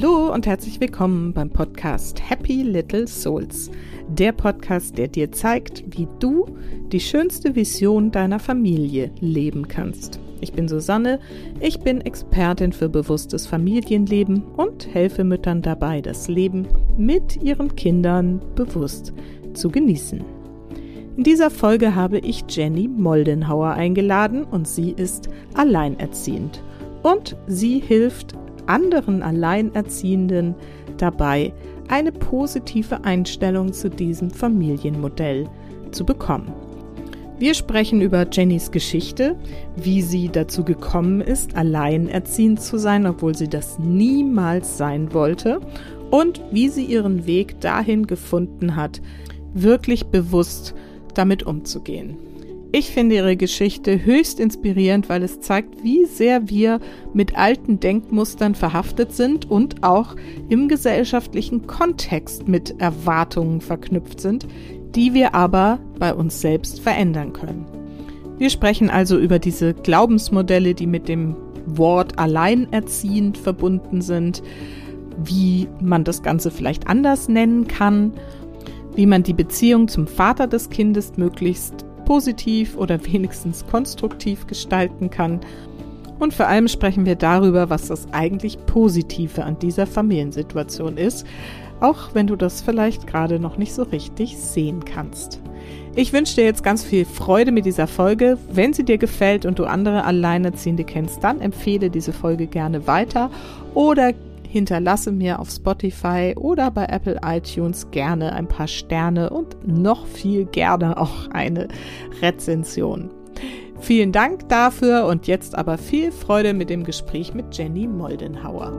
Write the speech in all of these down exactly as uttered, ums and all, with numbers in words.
Hallo und herzlich willkommen beim Podcast Happy Little Souls. Der Podcast, der dir zeigt, wie du die schönste Vision deiner Familie leben kannst. Ich bin Susanne, ich bin Expertin für bewusstes Familienleben und helfe Müttern dabei, das Leben mit ihren Kindern bewusst zu genießen. In dieser Folge habe ich Jenny Moldenhauer eingeladen und sie ist alleinerziehend. Und sie hilft anderen Alleinerziehenden dabei, eine positive Einstellung zu diesem Familienmodell zu bekommen. Wir sprechen über Jennys Geschichte, wie sie dazu gekommen ist, alleinerziehend zu sein, obwohl sie das niemals sein wollte, und wie sie ihren Weg dahin gefunden hat, wirklich bewusst damit umzugehen. Ich finde ihre Geschichte höchst inspirierend, weil es zeigt, wie sehr wir mit alten Denkmustern verhaftet sind und auch im gesellschaftlichen Kontext mit Erwartungen verknüpft sind, die wir aber bei uns selbst verändern können. Wir sprechen also über diese Glaubensmodelle, die mit dem Wort alleinerziehend verbunden sind, wie man das Ganze vielleicht anders nennen kann, wie man die Beziehung zum Vater des Kindes möglichst positiv oder wenigstens konstruktiv gestalten kann. Und vor allem sprechen wir darüber, was das eigentlich Positive an dieser Familiensituation ist, auch wenn du das vielleicht gerade noch nicht so richtig sehen kannst. Ich wünsche dir jetzt ganz viel Freude mit dieser Folge. Wenn sie dir gefällt und du andere Alleinerziehende kennst, dann empfehle diese Folge gerne weiter oder hinterlasse mir auf Spotify oder bei Apple iTunes gerne ein paar Sterne und noch viel gerne auch eine Rezension. Vielen Dank dafür und jetzt aber viel Freude mit dem Gespräch mit Jenny Moldenhauer.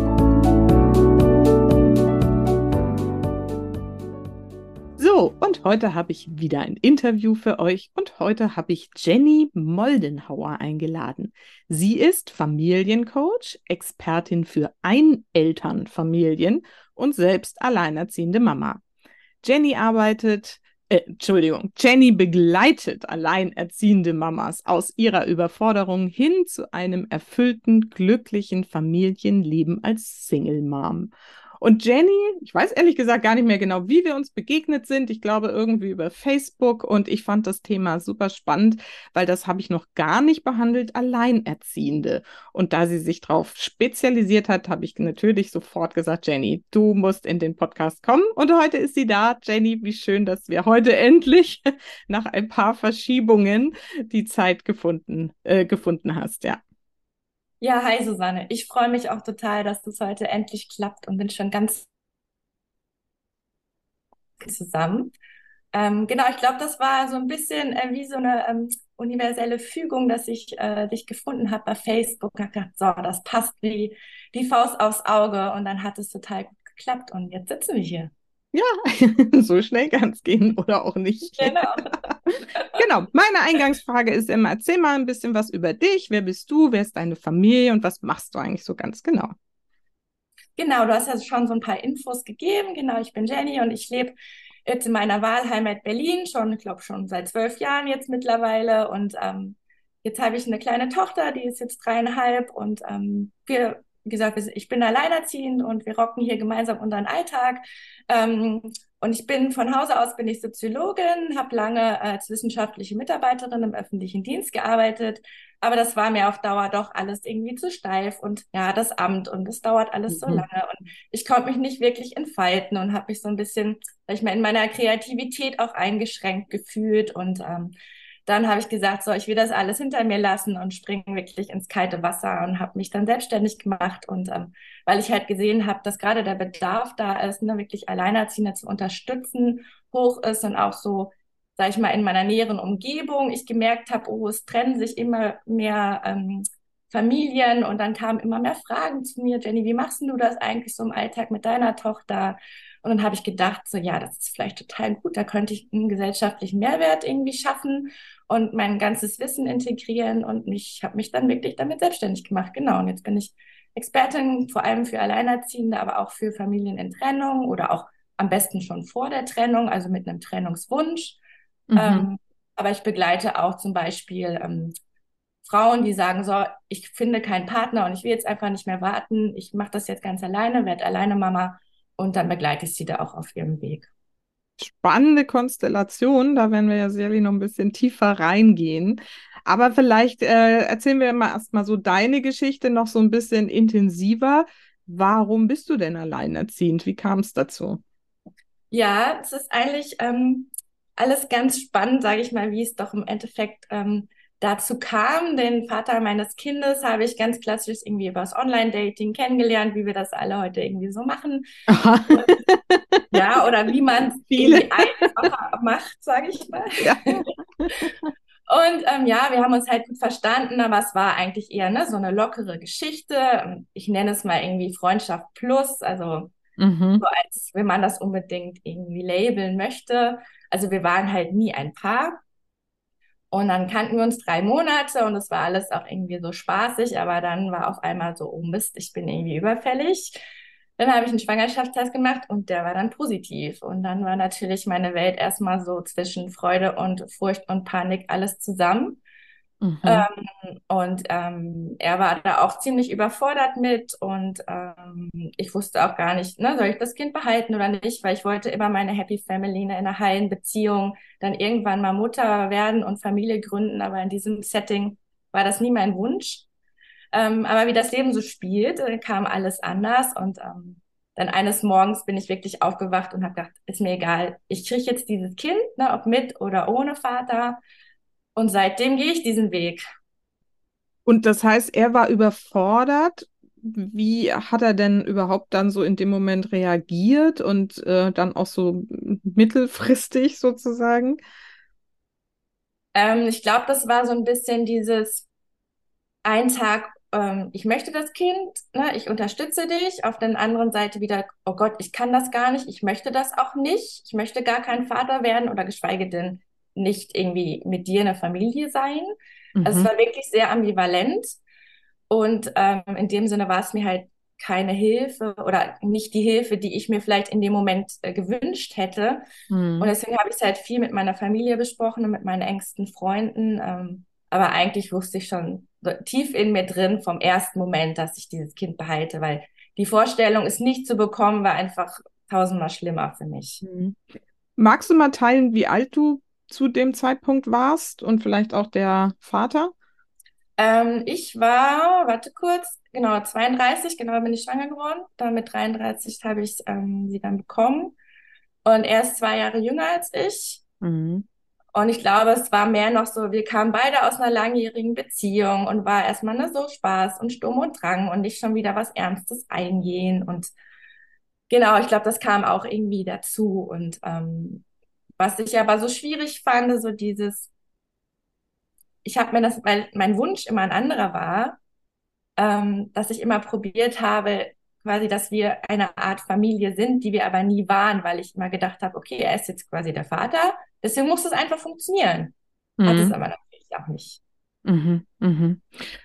So, und heute habe ich wieder ein Interview für euch und heute habe ich Jenny Moldenhauer eingeladen. Sie ist Familiencoach, Expertin für Einelternfamilien und selbst alleinerziehende Mama. Jenny arbeitet, äh, Entschuldigung, Jenny begleitet alleinerziehende Mamas aus ihrer Überforderung hin zu einem erfüllten, glücklichen Familienleben als Single Mom. Und Jenny, ich weiß ehrlich gesagt gar nicht mehr genau, wie wir uns begegnet sind. Ich glaube irgendwie über Facebook und ich fand das Thema super spannend, weil das habe ich noch gar nicht behandelt, Alleinerziehende. Und da sie sich darauf spezialisiert hat, habe ich natürlich sofort gesagt, Jenny, du musst in den Podcast kommen. Und heute ist sie da. Jenny, wie schön, dass wir heute endlich nach ein paar Verschiebungen die Zeit gefunden, äh, gefunden hast, ja. Ja, hi Susanne. Ich freue mich auch total, dass das heute endlich klappt und bin schon ganz zusammen. Ähm, genau, ich glaube, das war so ein bisschen äh, wie so eine ähm, universelle Fügung, dass ich äh, dich gefunden habe bei Facebook und habe gedacht, so, das passt wie die Faust aufs Auge und dann hat es total gut geklappt und jetzt sitzen wir hier. Ja, so schnell kann es gehen oder auch nicht. Genau. Genau, meine Eingangsfrage ist immer, erzähl mal ein bisschen was über dich. Wer bist du? Wer ist deine Familie? Und was machst du eigentlich so ganz genau? Genau, du hast ja schon so ein paar Infos gegeben. Genau, ich bin Jenny und ich lebe jetzt in meiner Wahlheimat Berlin schon, ich glaube schon seit zwölf Jahren jetzt mittlerweile. Und ähm, jetzt habe ich eine kleine Tochter, die ist jetzt dreieinhalb. Und ähm, wir, wie gesagt, wir- ich bin alleinerziehend und wir rocken hier gemeinsam unseren Alltag. Ähm, und ich bin von Hause aus bin ich Soziologin, habe lange als wissenschaftliche Mitarbeiterin im öffentlichen Dienst gearbeitet. Aber das war mir auf Dauer doch alles irgendwie zu steif und ja, das Amt und es dauert alles so Mhm. lange und ich konnte mich nicht wirklich entfalten und habe mich so ein bisschen, sag ich mal, in meiner Kreativität auch eingeschränkt gefühlt und ähm, dann habe ich gesagt, so, ich will das alles hinter mir lassen und springe wirklich ins kalte Wasser und habe mich dann selbstständig gemacht und ähm, weil ich halt gesehen habe, dass gerade der Bedarf da ist, ne, wirklich Alleinerziehende zu unterstützen, hoch ist und auch so, sag ich mal, in meiner näheren Umgebung, ich gemerkt habe, oh, es trennen sich immer mehr ähm, Familien und dann kamen immer mehr Fragen zu mir, Jenny, wie machst denn du das eigentlich so im Alltag mit deiner Tochter? Und dann habe ich gedacht, so ja, das ist vielleicht total gut, da könnte ich einen gesellschaftlichen Mehrwert irgendwie schaffen und mein ganzes Wissen integrieren und ich habe mich dann wirklich damit selbstständig gemacht. Genau, und jetzt bin ich Expertin vor allem für Alleinerziehende, aber auch für Familien in Trennung oder auch am besten schon vor der Trennung, also mit einem Trennungswunsch. Mhm. Ähm, aber ich begleite auch zum Beispiel ähm, Frauen, die sagen, so, ich finde keinen Partner und ich will jetzt einfach nicht mehr warten, ich mache das jetzt ganz alleine, werde alleine Mama und dann begleite ich sie da auch auf ihrem Weg. Spannende Konstellation, da werden wir ja sicherlich noch ein bisschen tiefer reingehen. Aber vielleicht äh, erzählen wir mal erstmal so deine Geschichte noch so ein bisschen intensiver. Warum bist du denn alleinerziehend? Wie kam es dazu? Ja, es ist eigentlich ähm, alles ganz spannend, sage ich mal, wie es doch im Endeffekt ähm, dazu kam. Den Vater meines Kindes habe ich ganz klassisch irgendwie übers Online-Dating kennengelernt, wie wir das alle heute irgendwie so machen. Aha. Ja, oder wie man es Viele. irgendwie einfacher macht, sage ich mal. Ja. Und ähm, ja, wir haben uns halt gut verstanden, aber es war eigentlich eher ne, so eine lockere Geschichte. Ich nenne es mal irgendwie Freundschaft plus, also Mhm. so als wenn man das unbedingt irgendwie labeln möchte. Also wir waren halt nie ein Paar. Und dann kannten wir uns drei Monate und es war alles auch irgendwie so spaßig, aber dann war auf einmal so, oh Mist, ich bin irgendwie überfällig. Dann habe ich einen Schwangerschaftstest gemacht und der war dann positiv. Und dann war natürlich meine Welt erstmal so zwischen Freude und Furcht und Panik alles zusammen. Mhm. Ähm, und ähm, er war da auch ziemlich überfordert mit und ähm, ich wusste auch gar nicht, ne, soll ich das Kind behalten oder nicht, weil ich wollte immer meine Happy Family in einer heilen Beziehung, dann irgendwann mal Mutter werden und Familie gründen, aber in diesem Setting war das nie mein Wunsch. Ähm, aber wie das Leben so spielt, äh, kam alles anders und ähm, dann eines Morgens bin ich wirklich aufgewacht und habe gedacht, ist mir egal, ich kriege jetzt dieses Kind, ne, ob mit oder ohne Vater. Und seitdem gehe ich diesen Weg. Und das heißt, er war überfordert. Wie hat er denn überhaupt dann so in dem Moment reagiert und äh, dann auch so mittelfristig sozusagen? Ähm, ich glaube, das war so ein bisschen dieses ein Tag, ähm, ich möchte das Kind, ne, ich unterstütze dich. Auf der anderen Seite wieder, oh Gott, ich kann das gar nicht, ich möchte das auch nicht. Ich möchte gar kein Vater werden oder geschweige denn nicht irgendwie mit dir eine Familie sein. Also es Mhm. war wirklich sehr ambivalent. Und ähm, in dem Sinne war es mir halt keine Hilfe oder nicht die Hilfe, die ich mir vielleicht in dem Moment äh, gewünscht hätte. Und Mhm. deswegen habe ich es halt viel mit meiner Familie besprochen und mit meinen engsten Freunden. Ähm, aber eigentlich wusste ich schon so tief in mir drin vom ersten Moment, dass ich dieses Kind behalte, weil die Vorstellung, es nicht zu bekommen, war einfach tausendmal schlimmer für mich. Mhm. Magst du mal teilen, wie alt du zu dem Zeitpunkt warst und vielleicht auch der Vater? Ähm, ich war, warte kurz, genau, zweiunddreißig, genau bin ich schwanger geworden. Dann mit dreiunddreißig habe ich ähm, sie dann bekommen. Und er ist zwei Jahre jünger als ich. Mhm. Und ich glaube, es war mehr noch so, wir kamen beide aus einer langjährigen Beziehung und war erstmal ne, so Spaß und Sturm und Drang und nicht schon wieder was Ernstes eingehen. Und genau, ich glaube, das kam auch irgendwie dazu. Und ähm, was ich aber so schwierig fand, so dieses, ich habe mir das, weil mein Wunsch immer ein anderer war, ähm, dass ich immer probiert habe, quasi, dass wir eine Art Familie sind, die wir aber nie waren, weil ich immer gedacht habe, okay, er ist jetzt quasi der Vater, deswegen muss es einfach funktionieren. Hat es Mhm. aber natürlich auch nicht. Mhm. Mhm.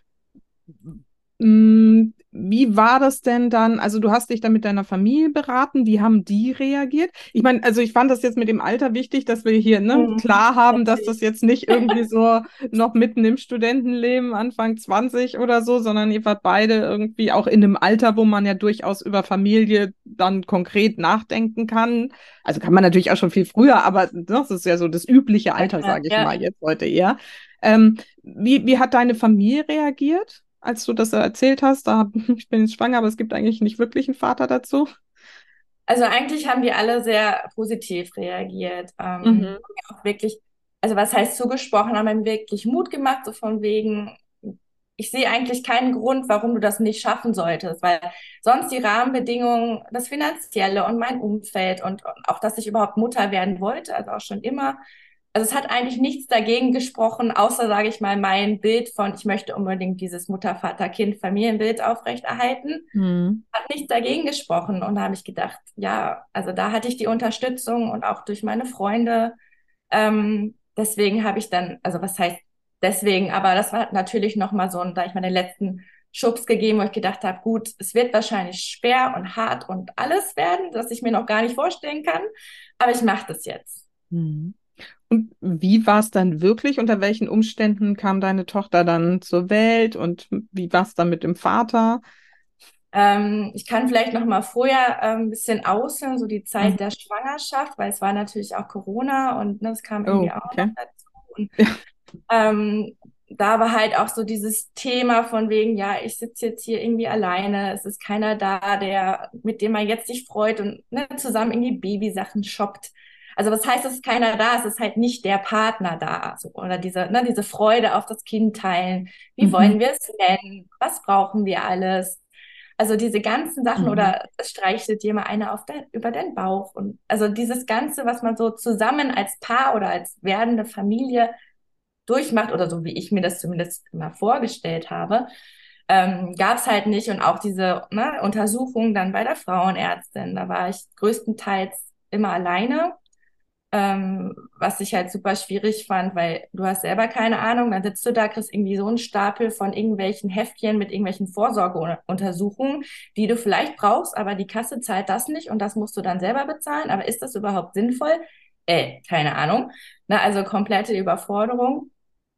Mm, Wie war das denn dann? Also du hast dich dann mit deiner Familie beraten. Wie haben die reagiert? Ich meine, also ich fand das jetzt mit dem Alter wichtig, dass wir hier ne, Mhm. klar haben, dass das Natürlich. jetzt nicht irgendwie so noch mitten im Studentenleben, Anfang zwanzig oder so, sondern ihr wart beide irgendwie auch in einem Alter, wo man ja durchaus über Familie dann konkret nachdenken kann. Also kann man natürlich auch schon viel früher, aber das ist ja so das übliche Ja, Alter, klar. sage ich Ja. mal jetzt heute eher. Ähm, wie, wie hat deine Familie reagiert, als du das erzählt hast? Da, ich bin jetzt schwanger, aber es gibt eigentlich nicht wirklich einen Vater dazu. Also eigentlich haben die alle sehr positiv reagiert. Ähm, haben Mhm. mir auch wirklich, also was heißt zugesprochen, haben mir wirklich Mut gemacht, so von wegen, ich sehe eigentlich keinen Grund, warum du das nicht schaffen solltest, weil sonst die Rahmenbedingungen, das Finanzielle und mein Umfeld und, und auch, dass ich überhaupt Mutter werden wollte, also auch schon immer. Also es hat eigentlich nichts dagegen gesprochen, außer, sage ich mal, mein Bild von, ich möchte unbedingt dieses Mutter-Vater-Kind-Familienbild aufrechterhalten. Mhm. Hat nichts dagegen gesprochen und da habe ich gedacht, ja, also da hatte ich die Unterstützung und auch durch meine Freunde. Ähm, deswegen habe ich dann, also was heißt deswegen, aber das war natürlich nochmal so ein, da ich mal den letzten Schubs gegeben, wo ich gedacht habe, gut, es wird wahrscheinlich schwer und hart und alles werden, das ich mir noch gar nicht vorstellen kann, aber ich mache das jetzt. Mhm. Und wie war es dann wirklich? Unter welchen Umständen kam deine Tochter dann zur Welt und wie war es dann mit dem Vater? Ähm, ich kann vielleicht noch mal vorher ähm, ein bisschen ausführen, so die Mhm. Zeit der Schwangerschaft, weil es war natürlich auch Corona und ne, das kam irgendwie Oh, auch noch okay. dazu. Und Ja. ähm, da war halt auch so dieses Thema von wegen, ja, ich sitze jetzt hier irgendwie alleine, es ist keiner da, der, mit dem man jetzt sich freut und ne, zusammen irgendwie Babysachen shoppt. Also was heißt, es ist keiner da? Es ist halt nicht der Partner da. So, oder diese, ne, diese Freude auf das Kind teilen. Wie wollen Mhm. wir es nennen? Was brauchen wir alles? Also diese ganzen Sachen Mhm. oder es streichelt dir mal einer auf dein, über den Bauch und also dieses Ganze, was man so zusammen als Paar oder als werdende Familie durchmacht oder so wie ich mir das zumindest immer vorgestellt habe, ähm, gab es halt nicht und auch diese ne, Untersuchung dann bei der Frauenärztin, da war ich größtenteils immer alleine, ähm, was ich halt super schwierig fand, weil du hast selber keine Ahnung, dann sitzt du da, kriegst irgendwie so einen Stapel von irgendwelchen Heftchen mit irgendwelchen Vorsorgeuntersuchungen, die du vielleicht brauchst, aber die Kasse zahlt das nicht und das musst du dann selber bezahlen. Aber ist das überhaupt sinnvoll? Äh, keine Ahnung. Na, also komplette Überforderung.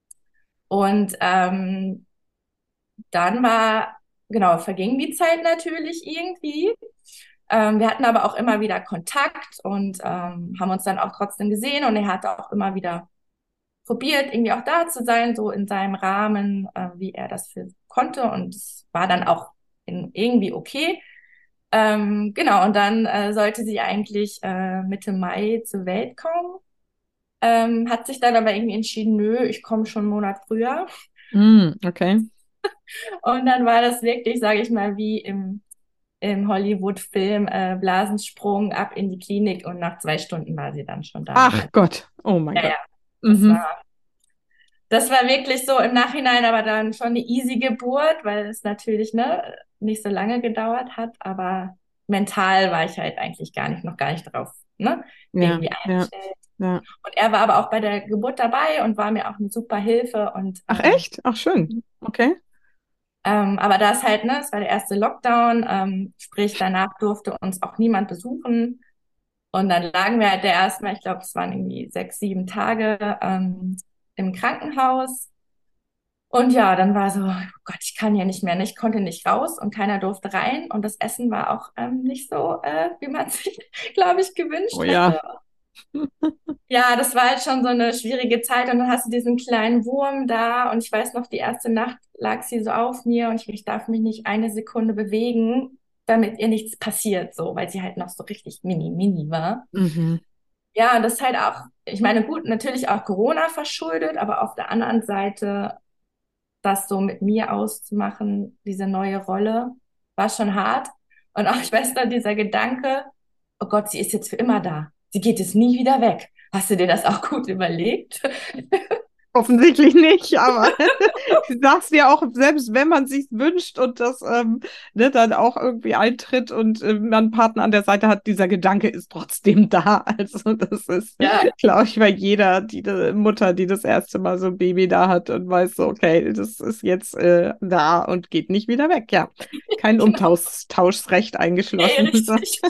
Und ähm, dann war, genau, verging die Zeit natürlich irgendwie. Ähm, wir hatten aber auch immer wieder Kontakt und ähm, haben uns dann auch trotzdem gesehen und er hatte auch immer wieder probiert, irgendwie auch da zu sein, so in seinem Rahmen, äh, wie er das für konnte und es war dann auch in, irgendwie okay. Ähm, genau, und dann äh, sollte sie eigentlich äh, Mitte Mai zur Welt kommen, ähm, hat sich dann aber irgendwie entschieden, nö, ich komme schon einen Monat früher. Mm, okay. Und dann war das wirklich, sage ich mal, wie im, im Hollywood-Film äh, Blasensprung ab in die Klinik und nach zwei Stunden war sie dann schon da. Ach Also, Gott. Oh mein ja, Gott. ja, das Mhm. war, das war wirklich so im Nachhinein, aber dann schon eine easy Geburt, weil es natürlich ne, nicht so lange gedauert hat, aber mental war ich halt eigentlich gar nicht, noch gar nicht drauf, ne, Ja, irgendwie ja, eingestellt. ja. Und er war aber auch bei der Geburt dabei und war mir auch eine super Hilfe und Ach ähm, echt? Ach schön. Okay. Ähm, aber da ist halt, ne, es war der erste Lockdown, ähm, sprich, danach durfte uns auch niemand besuchen. Und dann lagen wir halt der erstmal, ich glaube, es waren irgendwie sechs, sieben Tage ähm, im Krankenhaus. Und ja, dann war so, oh Gott, ich kann hier nicht mehr, ne? Ich konnte nicht raus und keiner durfte rein. Und das Essen war auch ähm, nicht so, äh, wie man sich, glaube ich, Oh gewünscht ja. hätte. Ja, das war halt schon so eine schwierige Zeit und dann hast du diesen kleinen Wurm da und ich weiß noch, die erste Nacht lag sie so auf mir und ich, ich darf mich nicht eine Sekunde bewegen, damit ihr nichts passiert, so, weil sie halt noch so richtig mini, mini war. Mhm. Ja, und das ist halt auch, ich meine, gut, natürlich auch Corona verschuldet, aber auf der anderen Seite, das so mit mir auszumachen, diese neue Rolle, war schon hart. Und auch, ich weiß noch, dieser Gedanke, oh Gott, sie ist jetzt für immer da. Sie geht jetzt nie wieder weg. Hast du dir das auch gut überlegt? Offensichtlich nicht, aber du sagst ja auch, selbst wenn man sich wünscht und das ähm, ne, dann auch irgendwie eintritt und äh, man einen Partner an der Seite hat, dieser Gedanke ist trotzdem da. Also das ist, Ja, glaube ich, bei jeder, die, die Mutter, die das erste Mal so ein Baby da hat und weiß so, okay, das ist jetzt äh, da und geht nicht wieder weg. Ja, kein genau. Umtauschrecht Hey, eingeschlossen. richtig.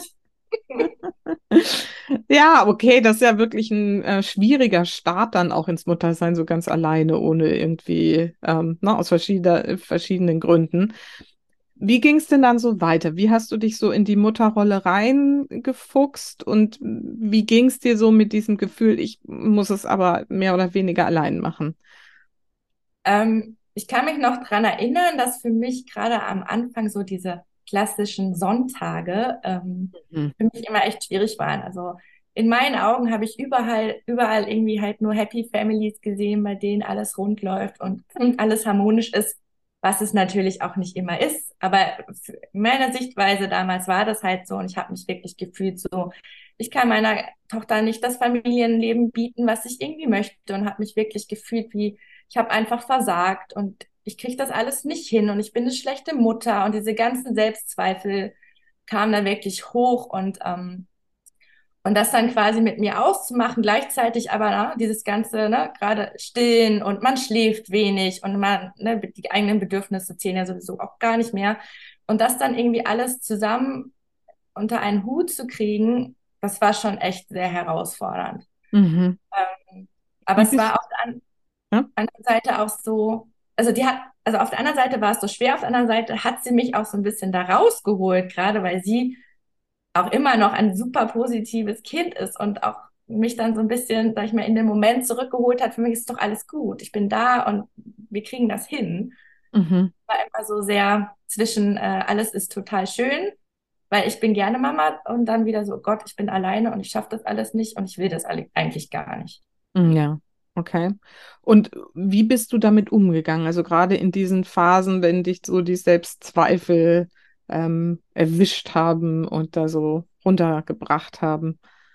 Ja, okay, das ist ja wirklich ein äh, schwieriger Start dann auch ins Muttersein, so ganz alleine, ohne irgendwie, ähm, ne, aus verschiedener, verschiedenen Gründen. Wie ging es denn dann so weiter? Wie hast du dich so in die Mutterrolle reingefuchst und wie ging es dir so mit diesem Gefühl, ich muss es aber mehr oder weniger allein machen? Ähm, ich kann mich noch dran erinnern, dass für mich gerade am Anfang so diese klassischen Sonntage ähm, Mhm. für mich immer echt schwierig waren. Also in meinen Augen habe ich überall, überall irgendwie halt nur Happy Families gesehen, bei denen alles rund läuft und, und alles harmonisch ist, was es natürlich auch nicht immer ist. Aber in meiner Sichtweise damals war das halt so und ich habe mich wirklich gefühlt so, ich kann meiner Tochter nicht das Familienleben bieten, was ich irgendwie möchte und habe mich wirklich gefühlt wie ich habe einfach versagt und ich kriege das alles nicht hin und ich bin eine schlechte Mutter und diese ganzen Selbstzweifel kamen da wirklich hoch und ähm, und das dann quasi mit mir auszumachen, gleichzeitig aber ne, dieses ganze, ne, gerade stillen und man schläft wenig und man, ne, die eigenen Bedürfnisse zählen ja sowieso auch gar nicht mehr. Und das dann irgendwie alles zusammen unter einen Hut zu kriegen, das war schon echt sehr herausfordernd. Mhm. Aber Wie es bist war auf der an ja? anderen Seite auch so, also die hat, also auf der anderen Seite war es so schwer, auf der anderen Seite hat sie mich auch so ein bisschen da rausgeholt, gerade weil sie auch immer noch ein super positives Kind ist und auch mich dann so ein bisschen, sag ich mal, in den Moment zurückgeholt hat. Für mich ist doch alles gut. Ich bin da und wir kriegen das hin. Mhm. War immer so sehr zwischen, äh, alles ist total schön, weil ich bin gerne Mama und dann wieder so, Gott, ich bin alleine und ich schaffe das alles nicht und ich will das alle, eigentlich gar nicht. Mm, ja, okay. Und wie bist du damit umgegangen? Also gerade in diesen Phasen, wenn dich so die Selbstzweifel ähm, erwischt haben und da so runtergebracht haben.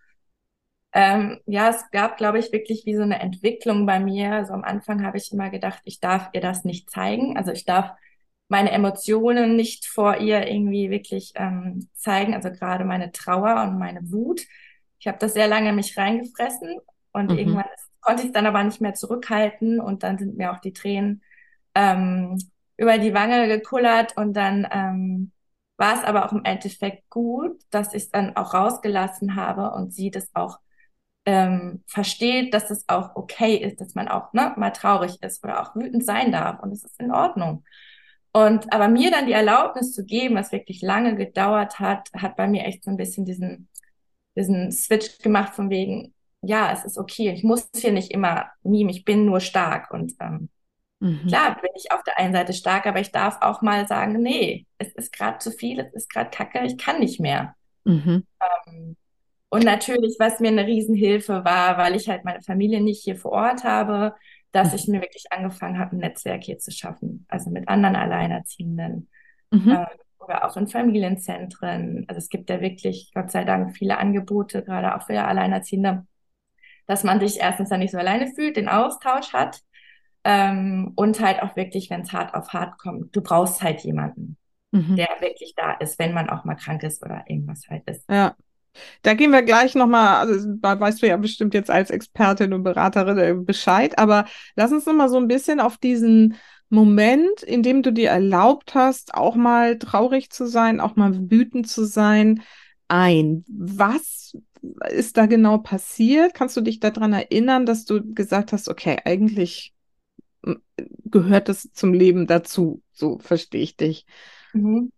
Ähm, ja, es gab, glaube ich, wirklich wie so eine Entwicklung bei mir. Also am Anfang habe ich immer gedacht, ich darf ihr das nicht zeigen. Also ich darf meine Emotionen nicht vor ihr irgendwie wirklich ähm, zeigen. Also gerade meine Trauer und meine Wut. Ich habe das sehr lange in mich reingefressen und Mhm. irgendwann ist, konnte ich es dann aber nicht mehr zurückhalten und dann sind mir auch die Tränen ähm, über die Wange gekullert und dann ähm, war es aber auch im Endeffekt gut, dass ich es dann auch rausgelassen habe und sie das auch ähm, versteht, dass es auch okay ist, dass man auch ne, mal traurig ist oder auch wütend sein darf und es ist in Ordnung. Und aber mir dann die Erlaubnis zu geben, was wirklich lange gedauert hat, hat bei mir echt so ein bisschen diesen, diesen Switch gemacht von wegen, ja, es ist okay, ich muss hier nicht immer mimen, ich bin nur stark. Und ähm, Mhm. klar bin ich auf der einen Seite stark, aber ich darf auch mal sagen, nee, es ist gerade zu viel, es ist gerade Kacke, ich kann nicht mehr. Mhm. Ähm, und natürlich, was mir eine Riesenhilfe war, weil ich halt meine Familie nicht hier vor Ort habe, dass ich mir wirklich angefangen habe, ein Netzwerk hier zu schaffen. Also mit anderen Alleinerziehenden Mhm. ähm, oder auch in Familienzentren. Also es gibt ja wirklich, Gott sei Dank, viele Angebote, gerade auch für Alleinerziehende, dass man sich erstens dann nicht so alleine fühlt, den Austausch hat ähm, und halt auch wirklich, wenn es hart auf hart kommt, du brauchst halt jemanden, Mhm. der wirklich da ist, wenn man auch mal krank ist oder irgendwas halt ist. Ja. Da gehen wir gleich nochmal, also da weißt du ja bestimmt jetzt als Expertin und Beraterin äh, Bescheid, aber lass uns nochmal so ein bisschen auf diesen Moment, in dem du dir erlaubt hast, auch mal traurig zu sein, auch mal wütend zu sein, ein. Was ist da genau passiert? Kannst du dich daran erinnern, dass du gesagt hast, okay, eigentlich mm, gehört das zum Leben dazu, so verstehe ich dich. Mhm.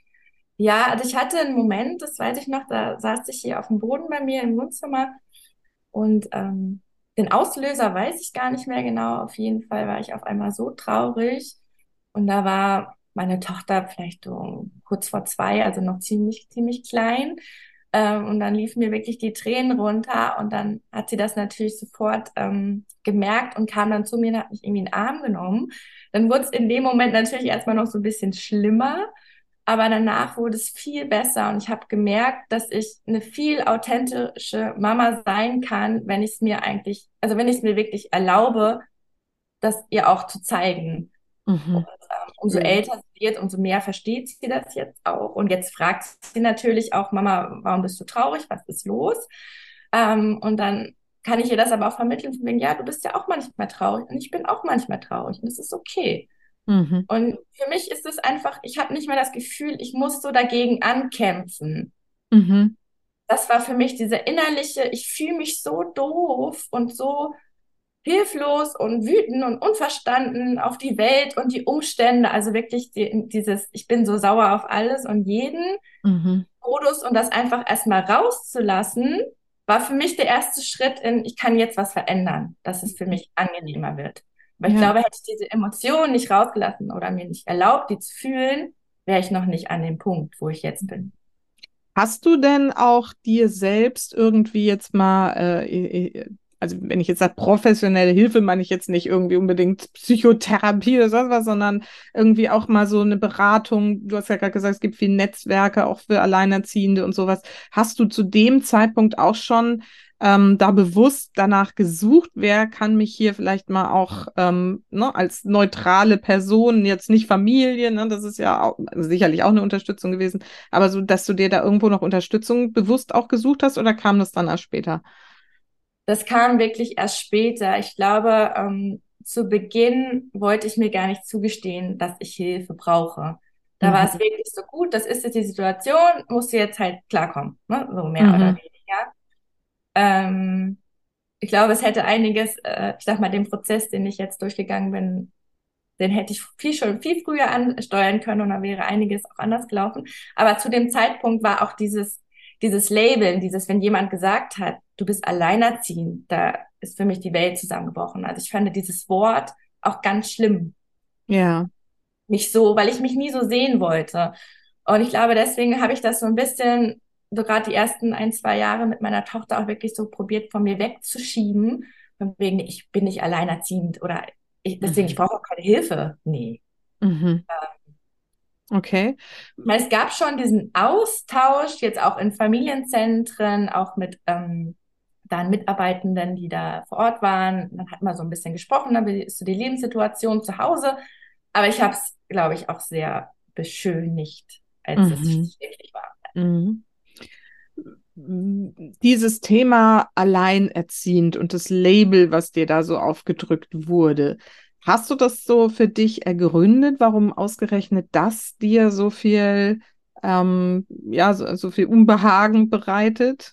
Ja, also ich hatte einen Moment, das weiß ich noch, da saß ich hier auf dem Boden bei mir im Wohnzimmer und ähm, den Auslöser weiß ich gar nicht mehr genau. Auf jeden Fall war ich auf einmal so traurig und da war meine Tochter vielleicht so kurz vor zwei, also noch ziemlich, ziemlich klein. Ähm, und dann liefen mir wirklich die Tränen runter und dann hat sie das natürlich sofort ähm, gemerkt und kam dann zu mir und hat mich irgendwie in den Arm genommen. Dann wurde es in dem Moment natürlich erstmal noch so ein bisschen schlimmer. Aber danach wurde es viel besser und ich habe gemerkt, dass ich eine viel authentische Mama sein kann, wenn ich es mir eigentlich, also wenn ich es mir wirklich erlaube, das ihr auch zu zeigen. Und Mhm. ähm, umso Schön. älter sie wird, umso mehr versteht sie das jetzt auch. Und jetzt fragt sie natürlich auch, Mama, warum bist du traurig? Was ist los? Ähm, und dann kann ich ihr das aber auch vermitteln, von wegen, ja, du bist ja auch manchmal traurig und ich bin auch manchmal traurig und das ist okay. Mhm. Und für mich ist es einfach, ich habe nicht mehr das Gefühl, ich muss so dagegen ankämpfen. Mhm. Das war für mich diese innerliche, ich fühle mich so doof und so hilflos und wütend und unverstanden auf die Welt und die Umstände. Also wirklich die, dieses, ich bin so sauer auf alles und jeden Mhm. Modus und das einfach erstmal rauszulassen, war für mich der erste Schritt in, ich kann jetzt was verändern, dass es für mich angenehmer wird. Aber ich Ja. glaube, hätte ich diese Emotionen nicht rausgelassen oder mir nicht erlaubt, die zu fühlen, wäre ich noch nicht an dem Punkt, wo ich jetzt bin. Hast du denn auch dir selbst irgendwie jetzt mal, äh, äh, also wenn ich jetzt sage professionelle Hilfe, meine ich jetzt nicht irgendwie unbedingt Psychotherapie oder sonst was, sondern irgendwie auch mal so eine Beratung. Du hast ja gerade gesagt, es gibt viele Netzwerke auch für Alleinerziehende und sowas. Hast du zu dem Zeitpunkt auch schon ähm, da bewusst danach gesucht, wer kann mich hier vielleicht mal auch ähm, ne, als neutrale Person, jetzt nicht Familie, ne, das ist ja auch, also sicherlich auch eine Unterstützung gewesen, aber so, dass du dir da irgendwo noch Unterstützung bewusst auch gesucht hast oder kam das dann erst später? Das kam wirklich erst später. Ich glaube, ähm, zu Beginn wollte ich mir gar nicht zugestehen, dass ich Hilfe brauche. Da war es Mhm. wirklich so gut, das ist jetzt die Situation, musst du jetzt halt klarkommen, ne? So mehr oder Mhm. weniger. Ähm, ich glaube, es hätte einiges, äh, ich sag mal, den Prozess, den ich jetzt durchgegangen bin, den hätte ich viel schon viel früher ansteuern können und dann wäre einiges auch anders gelaufen. Aber zu dem Zeitpunkt war auch dieses, dieses Labeln, dieses, wenn jemand gesagt hat, du bist alleinerziehend, da ist für mich die Welt zusammengebrochen. Also ich fand dieses Wort auch ganz schlimm. Ja. Nicht so, weil ich mich nie so sehen wollte. Und ich glaube, deswegen habe ich das so ein bisschen, so gerade die ersten ein, zwei Jahre mit meiner Tochter auch wirklich so probiert, von mir wegzuschieben. Von wegen, ich bin nicht alleinerziehend oder ich, deswegen, ich Mhm. brauche auch keine Hilfe. Nee. Mhm. Okay. Ich meine, es gab schon diesen Austausch, jetzt auch in Familienzentren, auch mit ähm, dann Mitarbeitenden, die da vor Ort waren. Dann hat man so ein bisschen gesprochen, dann wie ist so die Lebenssituation zu Hause. Aber ich habe es, glaube ich, auch sehr beschönigt, als es Mhm. wirklich war. Mhm. Dieses Thema alleinerziehend und das Label, was dir da so aufgedrückt wurde, hast du das so für dich ergründet, warum ausgerechnet das dir so viel, ähm, ja, so, so viel Unbehagen bereitet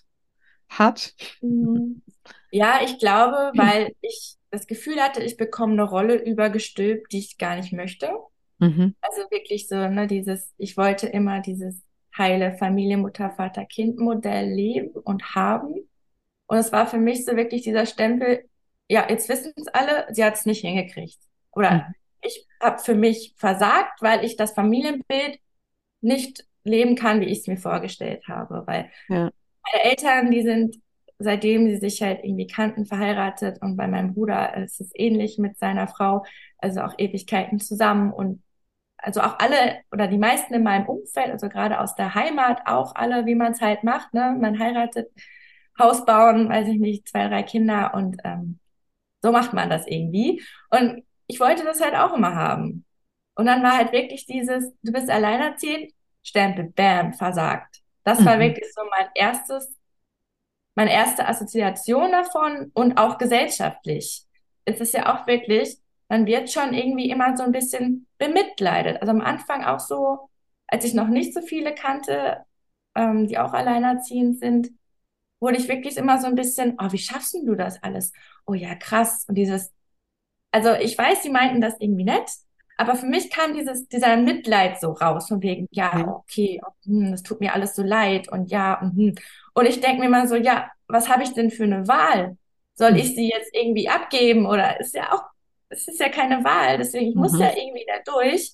hat? Mhm. Ja, ich glaube, weil ich das Gefühl hatte, ich bekomme eine Rolle übergestülpt, die ich gar nicht möchte. Mhm. Also wirklich so, ne, dieses, ich wollte immer dieses heile Familie, Mutter, Vater, Kind-Modell leben und haben. Und es war für mich so wirklich dieser Stempel, ja, jetzt wissen es alle, sie hat es nicht hingekriegt. Oder Mhm. ich habe für mich versagt, weil ich das Familienbild nicht leben kann, wie ich es mir vorgestellt habe. Weil Ja. meine Eltern, die sind, seitdem sie sich halt irgendwie kannten, verheiratet. Und bei meinem Bruder ist es ähnlich mit seiner Frau, also auch Ewigkeiten zusammen. Und also auch alle oder die meisten in meinem Umfeld, also gerade aus der Heimat, auch alle, wie man es halt macht, ne? Man heiratet, Haus bauen, weiß ich nicht, zwei, drei Kinder und ähm, so macht man das irgendwie. Und ich wollte das halt auch immer haben. Und dann war halt wirklich dieses, du bist alleinerziehend, Stempel, bam, versagt. Das war Mhm. wirklich so mein erstes, meine erste Assoziation davon und auch gesellschaftlich. Es ist ja auch wirklich, man wird schon irgendwie immer so ein bisschen bemitleidet. Also am Anfang auch so, als ich noch nicht so viele kannte, ähm, die auch alleinerziehend sind, wurde ich wirklich immer so ein bisschen, oh, wie schaffst denn du das alles? Oh ja, krass. Und dieses, also ich weiß, sie meinten das irgendwie nett, aber für mich kam dieses, dieser Mitleid so raus, von wegen, ja, Ja. okay, oh, hm, das tut mir alles so leid und ja, und, hm. Und ich denke mir mal so, ja, was habe ich denn für eine Wahl? Soll Mhm. ich sie jetzt irgendwie abgeben oder ist ja auch, es ist ja keine Wahl, deswegen ich muss ja Mhm. irgendwie da durch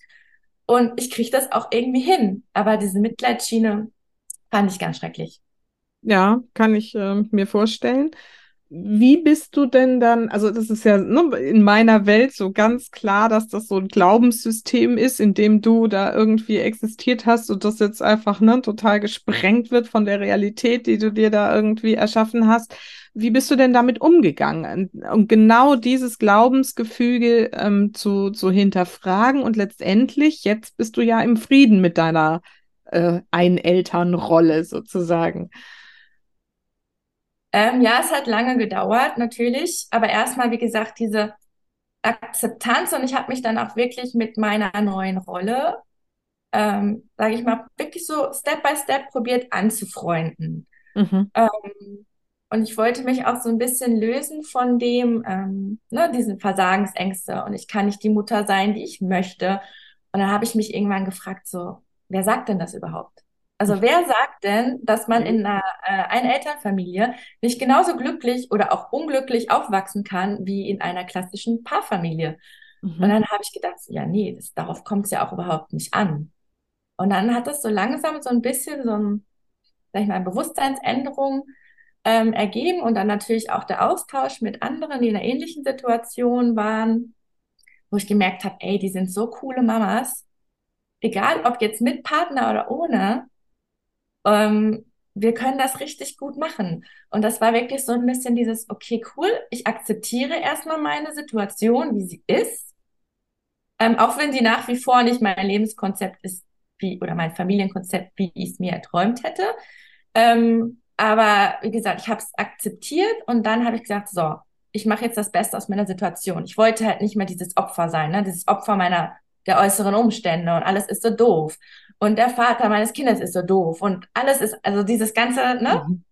und ich kriege das auch irgendwie hin. Aber diese Mitleidsschiene fand ich ganz schrecklich. Ja, kann ich äh, mir vorstellen. Wie bist du denn dann, also das ist ja ne, in meiner Welt so ganz klar, dass das so ein Glaubenssystem ist, in dem du da irgendwie existiert hast und das jetzt einfach ne, total gesprengt wird von der Realität, die du dir da irgendwie erschaffen hast. Wie bist du denn damit umgegangen? Und genau dieses Glaubensgefüge ähm, zu, zu hinterfragen und letztendlich, jetzt bist du ja im Frieden mit deiner äh, Einelternrolle sozusagen. Ähm, ja, es hat lange gedauert, natürlich, aber erstmal, wie gesagt, diese Akzeptanz und ich habe mich dann auch wirklich mit meiner neuen Rolle, ähm, sage ich mal, wirklich so Step by Step probiert anzufreunden. Mhm. Ähm, und ich wollte mich auch so ein bisschen lösen von dem, ähm, ne, diesen Versagensängste und ich kann nicht die Mutter sein, die ich möchte. Und dann habe ich mich irgendwann gefragt, so, wer sagt denn das überhaupt? Also wer sagt denn, dass man Mhm. in einer äh, Einelternfamilie nicht genauso glücklich oder auch unglücklich aufwachsen kann wie in einer klassischen Paarfamilie? Und Mhm. dann habe ich gedacht, so, ja, nee, das, darauf kommt es ja auch überhaupt nicht an. Und dann hat das so langsam so ein bisschen so ein, sag ich mal, Bewusstseinsänderung ähm, ergeben und dann natürlich auch der Austausch mit anderen, die in einer ähnlichen Situation waren, wo ich gemerkt habe, ey, die sind so coole Mamas, egal ob jetzt mit Partner oder ohne, ähm, wir können das richtig gut machen. Und das war wirklich so ein bisschen dieses, okay, cool, ich akzeptiere erstmal meine Situation, wie sie ist, ähm, auch wenn sie nach wie vor nicht mein Lebenskonzept ist, wie, oder mein Familienkonzept, wie ich es mir erträumt hätte. Ähm, aber wie gesagt, ich habe es akzeptiert und dann habe ich gesagt, so, ich mache jetzt das Beste aus meiner Situation. Ich wollte halt nicht mehr dieses Opfer sein, ne? Dieses Opfer meiner der äußeren Umstände und alles ist so doof und der Vater meines Kindes ist so doof und alles ist also dieses ganze, ne? Mhm.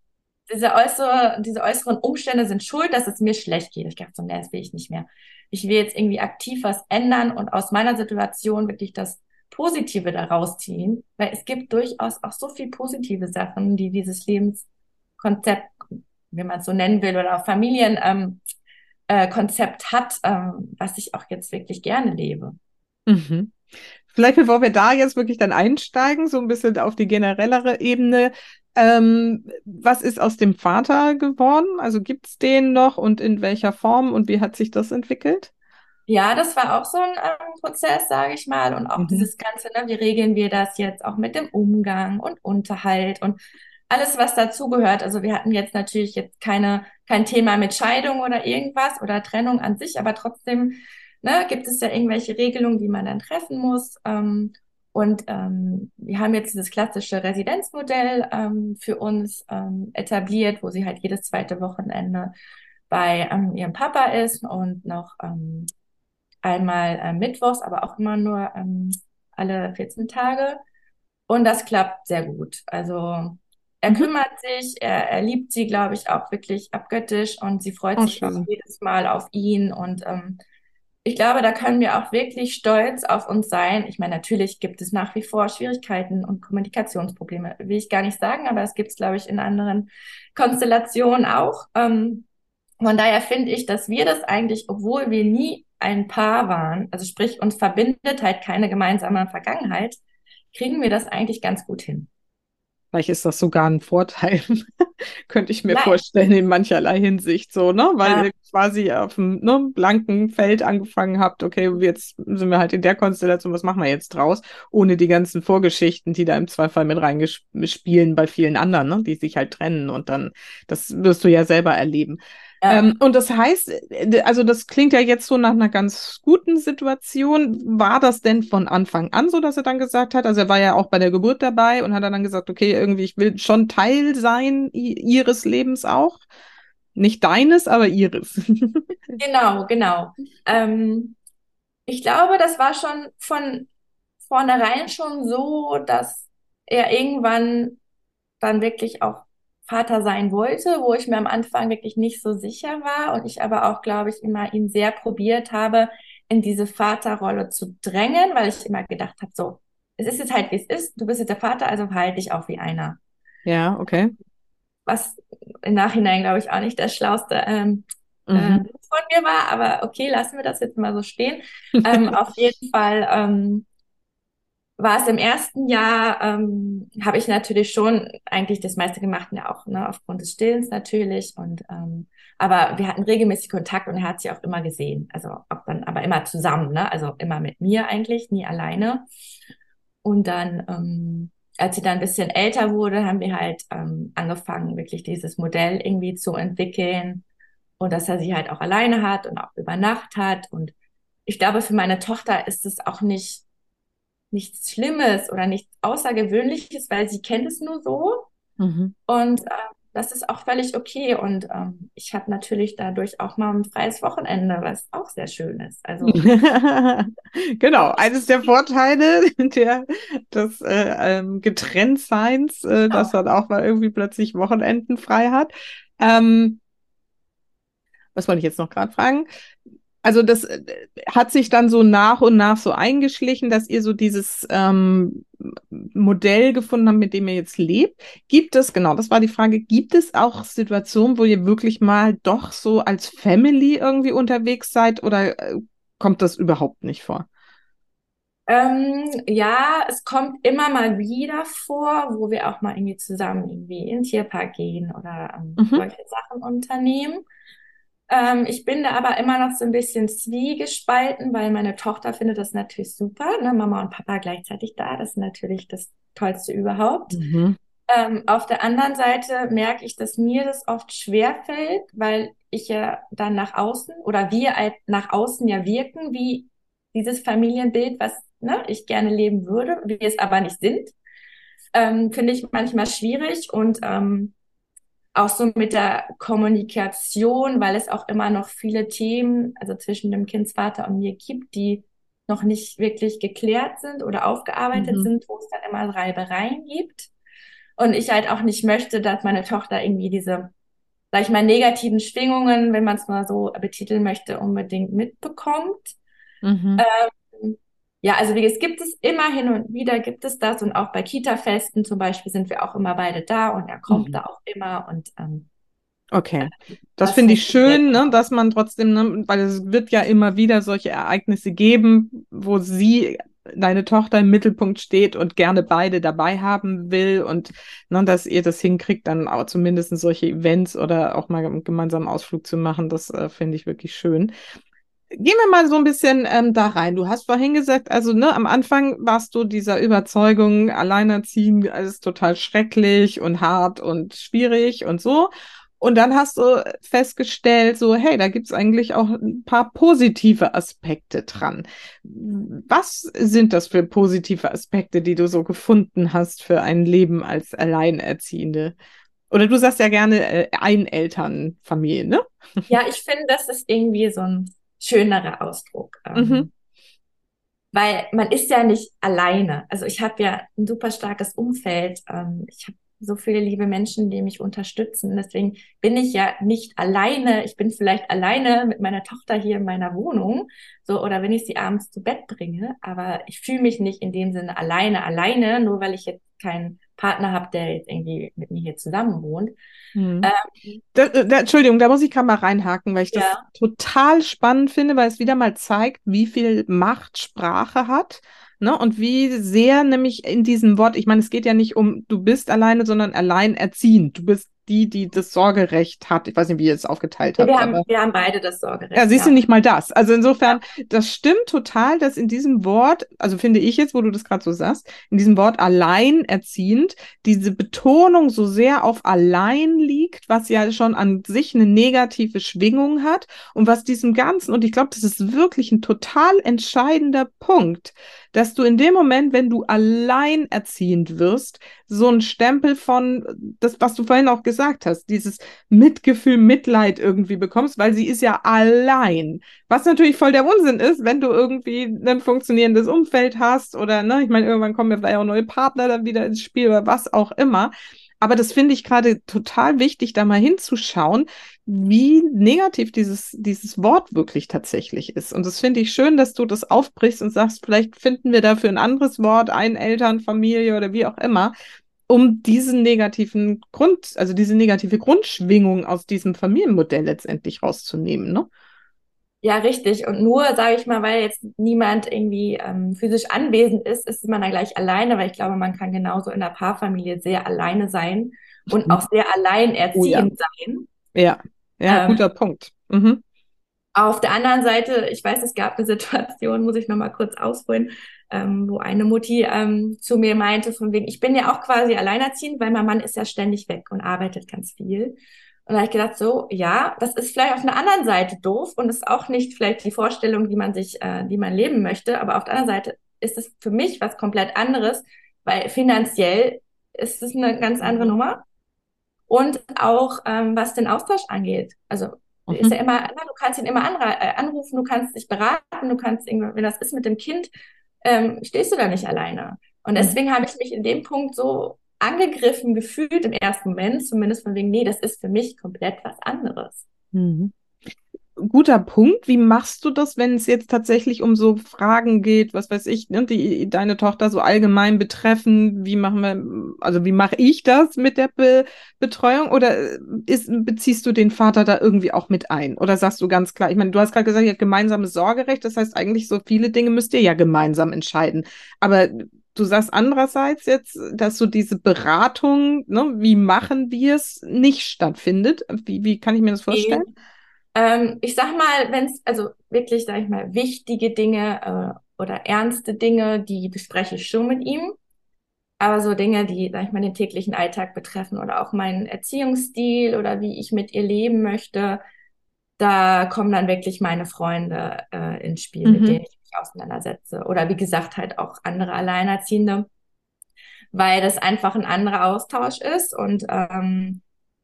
diese äußere, diese äußeren Umstände sind schuld, dass es mir schlecht geht. Ich dachte so, nee, das will ich nicht mehr. Ich will jetzt irgendwie aktiv was ändern und aus meiner Situation wirklich das Positive daraus ziehen, weil es gibt durchaus auch so viel positive Sachen, die dieses Lebenskonzept, wie man es so nennen will, oder auch Familienkonzept ähm, äh, Konzept hat, ähm, was ich auch jetzt wirklich gerne lebe. Mhm. Vielleicht bevor wir da jetzt wirklich dann einsteigen, so ein bisschen auf die generellere Ebene, ähm, was ist aus dem Vater geworden? Also gibt es den noch und in welcher Form und wie hat sich das entwickelt? Ja, das war auch so ein ähm, Prozess, sage ich mal. Und auch Mhm. dieses Ganze, ne, wie regeln wir das jetzt auch mit dem Umgang und Unterhalt und alles, was dazugehört. Also wir hatten jetzt natürlich jetzt keine, kein Thema mit Scheidung oder irgendwas oder Trennung an sich, aber trotzdem, ne, gibt es ja irgendwelche Regelungen, die man dann treffen muss. Ähm, und ähm, wir haben jetzt dieses klassische Residenzmodell ähm, für uns ähm, etabliert, wo sie halt jedes zweite Wochenende bei ähm, ihrem Papa ist und noch ähm, einmal äh, mittwochs, aber auch immer nur ähm, alle vierzehn Tage. Und das klappt sehr gut. Also er Mhm. kümmert sich, er, er liebt sie, glaube ich, auch wirklich abgöttisch und sie freut Oh, sich auch schön. jedes Mal auf ihn. Und ähm, ich glaube, da können wir auch wirklich stolz auf uns sein. Ich meine, natürlich gibt es nach wie vor Schwierigkeiten und Kommunikationsprobleme, will ich gar nicht sagen, aber es gibt es, glaube ich, in anderen Konstellationen auch. Ähm, von daher finde ich, dass wir das eigentlich, obwohl wir nie ein Paar waren, also sprich, uns verbindet halt keine gemeinsame Vergangenheit, kriegen wir das eigentlich ganz gut hin. Vielleicht ist das sogar ein Vorteil, könnte ich mir Vielleicht, vorstellen, in mancherlei Hinsicht so, ne? Weil ja, ihr quasi auf dem ne, blanken Feld angefangen habt, okay, jetzt sind wir halt in der Konstellation, was machen wir jetzt draus? Ohne die ganzen Vorgeschichten, die da im Zweifel mit reingespielen bei vielen anderen, ne? Die sich halt trennen und dann, das wirst du ja selber erleben. ja. Ähm, und das heißt, äh, also das klingt ja jetzt so nach einer ganz guten Situation. War das denn von Anfang an so, dass er dann gesagt hat, also er war ja auch bei der Geburt dabei und hat dann gesagt, okay, irgendwie, ich will schon Teil sein ihres Lebens auch. Nicht deines, aber ihres. Genau, genau. Ähm, ich glaube, das war schon von vornherein schon so, dass er irgendwann dann wirklich auch Vater sein wollte, wo ich mir am Anfang wirklich nicht so sicher war und ich aber auch, glaube ich, immer ihn sehr probiert habe, in diese Vaterrolle zu drängen, weil ich immer gedacht habe, so, es ist jetzt halt, wie es ist, du bist jetzt der Vater, also verhalte dich auch wie einer. Ja, okay. Was im Nachhinein, glaube ich, auch nicht das schlauste ähm, äh, Mhm. von mir war, aber okay, lassen wir das jetzt mal so stehen. Ähm, auf jeden Fall ähm, war es im ersten Jahr, ähm, habe ich natürlich schon eigentlich das meiste gemacht, ja auch ne, aufgrund des Stillens natürlich. Und ähm, aber wir hatten regelmäßig Kontakt und er hat sie auch immer gesehen. Also auch dann, aber immer zusammen, ne? Also immer mit mir eigentlich, nie alleine. Und dann, ähm, als sie dann ein bisschen älter wurde, haben wir halt ähm, angefangen, wirklich dieses Modell irgendwie zu entwickeln und dass er sie halt auch alleine hat und auch über Nacht hat. Und ich glaube, für meine Tochter ist es auch nicht nichts Schlimmes oder nichts Außergewöhnliches, weil sie kennt es nur so. Mhm. Und äh, das ist auch völlig okay. Und ähm, ich habe natürlich dadurch auch mal ein freies Wochenende, was auch sehr schön ist. Also Genau, auch eines der Vorteile der, des äh, ähm, Getrenntseins, äh, dass genau. man auch mal irgendwie plötzlich Wochenenden frei hat. Ähm, was wollte ich jetzt noch gerade fragen? Also das äh, hat sich dann so nach und nach so eingeschlichen, dass ihr so dieses ähm, Modell gefunden habt, mit dem ihr jetzt lebt. Gibt es, genau, das war die Frage, gibt es auch Situationen, wo ihr wirklich mal doch so als Family irgendwie unterwegs seid oder äh, kommt das überhaupt nicht vor? Ähm, ja, es kommt immer mal wieder vor, wo wir auch mal irgendwie zusammen irgendwie in den Tierpark gehen oder ähm, Mhm. solche Sachen unternehmen. Ähm, ich bin da aber immer noch so ein bisschen zwiegespalten, weil meine Tochter findet das natürlich super, ne? Mama und Papa gleichzeitig da. Das ist natürlich das Tollste überhaupt. Mhm. Ähm, auf der anderen Seite merke ich, dass mir das oft schwerfällt, weil ich ja dann nach außen oder wir halt nach außen ja wirken wie dieses Familienbild, was ne, ich gerne leben würde, wir es aber nicht sind. Ähm, finde ich manchmal schwierig und ähm, auch so mit der Kommunikation, weil es auch immer noch viele Themen, also zwischen dem Kindsvater und mir gibt, die noch nicht wirklich geklärt sind oder aufgearbeitet Mhm. sind, wo es dann immer Reibereien gibt. Und ich halt auch nicht möchte, dass meine Tochter irgendwie diese, sag ich mal, negativen Schwingungen, wenn man es mal so betiteln möchte, unbedingt mitbekommt. Mhm. Ähm, ja, also wie es gibt es immer hin und wieder gibt es das und auch bei Kita-Festen zum Beispiel sind wir auch immer beide da und er kommt Mhm. da auch immer und ähm, Okay. Das das finde ich funktioniert schön, ne, auch. dass man trotzdem, ne, weil es wird ja immer wieder solche Ereignisse geben, wo sie, deine Tochter im Mittelpunkt steht und gerne beide dabei haben will und ne, dass ihr das hinkriegt, dann auch zumindest solche Events oder auch mal einen gemeinsamen Ausflug zu machen, das äh, finde ich wirklich schön. Gehen wir mal so ein bisschen ähm, da rein. Du hast vorhin gesagt, also ne, am Anfang warst du dieser Überzeugung, alleinerziehen, alles total schrecklich und hart und schwierig und so. Und dann hast du festgestellt, so, hey, da gibt's eigentlich auch ein paar positive Aspekte dran. Was sind das für positive Aspekte, die du so gefunden hast für ein Leben als Alleinerziehende? Oder du sagst ja gerne äh, Einelternfamilie, ne? Ja, ich finde, das ist irgendwie so ein schönerer Ausdruck. Mhm. Ähm, weil man ist ja nicht alleine. Also ich habe ja ein super starkes Umfeld. Ähm, ich habe so viele liebe Menschen, die mich unterstützen. Deswegen bin ich ja nicht alleine. Ich bin vielleicht alleine mit meiner Tochter hier in meiner Wohnung, so oder wenn ich sie abends zu Bett bringe. Aber ich fühle mich nicht in dem Sinne alleine, alleine, nur weil ich jetzt keinen Partner habe, der jetzt irgendwie mit mir hier zusammen wohnt. Mhm. Ähm, Da, da, Entschuldigung, da muss ich gerade mal reinhaken, weil ich das ja, total spannend finde, weil es wieder mal zeigt, wie viel Macht Sprache hat, ne? Und wie sehr nämlich in diesem Wort, ich meine, es geht ja nicht um, du bist alleine, sondern alleinerziehend. Du bist die, die das Sorgerecht hat. Ich weiß nicht, wie ihr es aufgeteilt wir habt, haben, aber wir haben beide das ja, Sorgerecht, siehst du ja. nicht mal das. Also Ja. insofern, das stimmt total, dass in diesem Wort, also finde ich jetzt, wo du das gerade so sagst, in diesem Wort alleinerziehend, diese Betonung so sehr auf allein liegt, was ja schon an sich eine negative Schwingung hat und was diesem Ganzen, und ich glaube, das ist wirklich ein total entscheidender Punkt, dass du in dem Moment, wenn du alleinerziehend wirst, so einen Stempel von, das, was du vorhin auch gesagt hast, dieses Mitgefühl, Mitleid irgendwie bekommst, weil sie ist ja allein. Was natürlich voll der Unsinn ist, wenn du irgendwie ein funktionierendes Umfeld hast oder, ne, ich meine, irgendwann kommen ja vielleicht auch neue Partner dann wieder ins Spiel oder was auch immer. Aber das finde ich gerade total wichtig, da mal hinzuschauen, wie negativ dieses, dieses Wort wirklich tatsächlich ist. Und das finde ich schön, dass du das aufbrichst und sagst, vielleicht finden wir dafür ein anderes Wort, Einelternfamilie oder wie auch immer, um diesen negativen Grund, also diese negative Grundschwingung aus diesem Familienmodell letztendlich rauszunehmen, ne? Ja, richtig. Und nur, sage ich mal, weil jetzt niemand irgendwie ähm, physisch anwesend ist, ist man dann gleich alleine, weil ich glaube, man kann genauso in der Paarfamilie sehr alleine sein und auch sehr Oh ja. alleinerziehend sein. Ja, ja, Ähm, guter Punkt. Mhm. auf der anderen Seite, ich weiß, es gab eine Situation, muss ich noch mal kurz ausholen, ähm, wo eine Mutti ähm, zu mir meinte, von wegen, ich bin ja auch quasi alleinerziehend, weil mein Mann ist ja ständig weg und arbeitet ganz viel. Und da habe ich gedacht, so, ja, das ist vielleicht auf einer anderen Seite doof und ist auch nicht vielleicht die Vorstellung, die man sich, äh, die man leben möchte. Aber auf der anderen Seite ist es für mich was komplett anderes, weil finanziell ist es eine ganz andere Mhm. Nummer. Und auch ähm, was den Austausch angeht. Also ist ja Mhm. immer, na, du kannst ihn immer anra äh, anrufen, du kannst dich beraten, du kannst irgendwie, wenn das ist mit dem Kind, ähm, stehst du da nicht alleine. Und Mhm. deswegen habe ich mich in dem Punkt so angegriffen gefühlt im ersten Moment, zumindest von wegen, nee, das ist für mich komplett was anderes. Mhm. Guter Punkt. Wie machst du das, wenn es jetzt tatsächlich um so Fragen geht, was weiß ich, ne, die deine Tochter so allgemein betreffen? Wie machen wir, also wie mache ich das mit der Be Betreuung? Oder äh, ist, beziehst du den Vater da irgendwie auch mit ein? Oder sagst du ganz klar, ich meine, du hast gerade gesagt, ihr habt gemeinsames Sorgerecht, das heißt eigentlich so viele Dinge müsst ihr ja gemeinsam entscheiden. Aber du sagst andererseits jetzt, dass so diese Beratung, ne, wie machen wir es, nicht stattfindet. Wie, wie kann ich mir das vorstellen? Nee. Ähm, ich sag mal, wenn es also wirklich, sag ich mal, wichtige Dinge äh, oder ernste Dinge, die bespreche ich schon mit ihm. Aber so Dinge, die, sag ich mal, den täglichen Alltag betreffen oder auch meinen Erziehungsstil oder wie ich mit ihr leben möchte, da kommen dann wirklich meine Freunde äh, ins Spiel, mit Mhm. denen ich mich auseinandersetze. Oder wie gesagt, halt auch andere Alleinerziehende, weil das einfach ein anderer Austausch ist und ähm,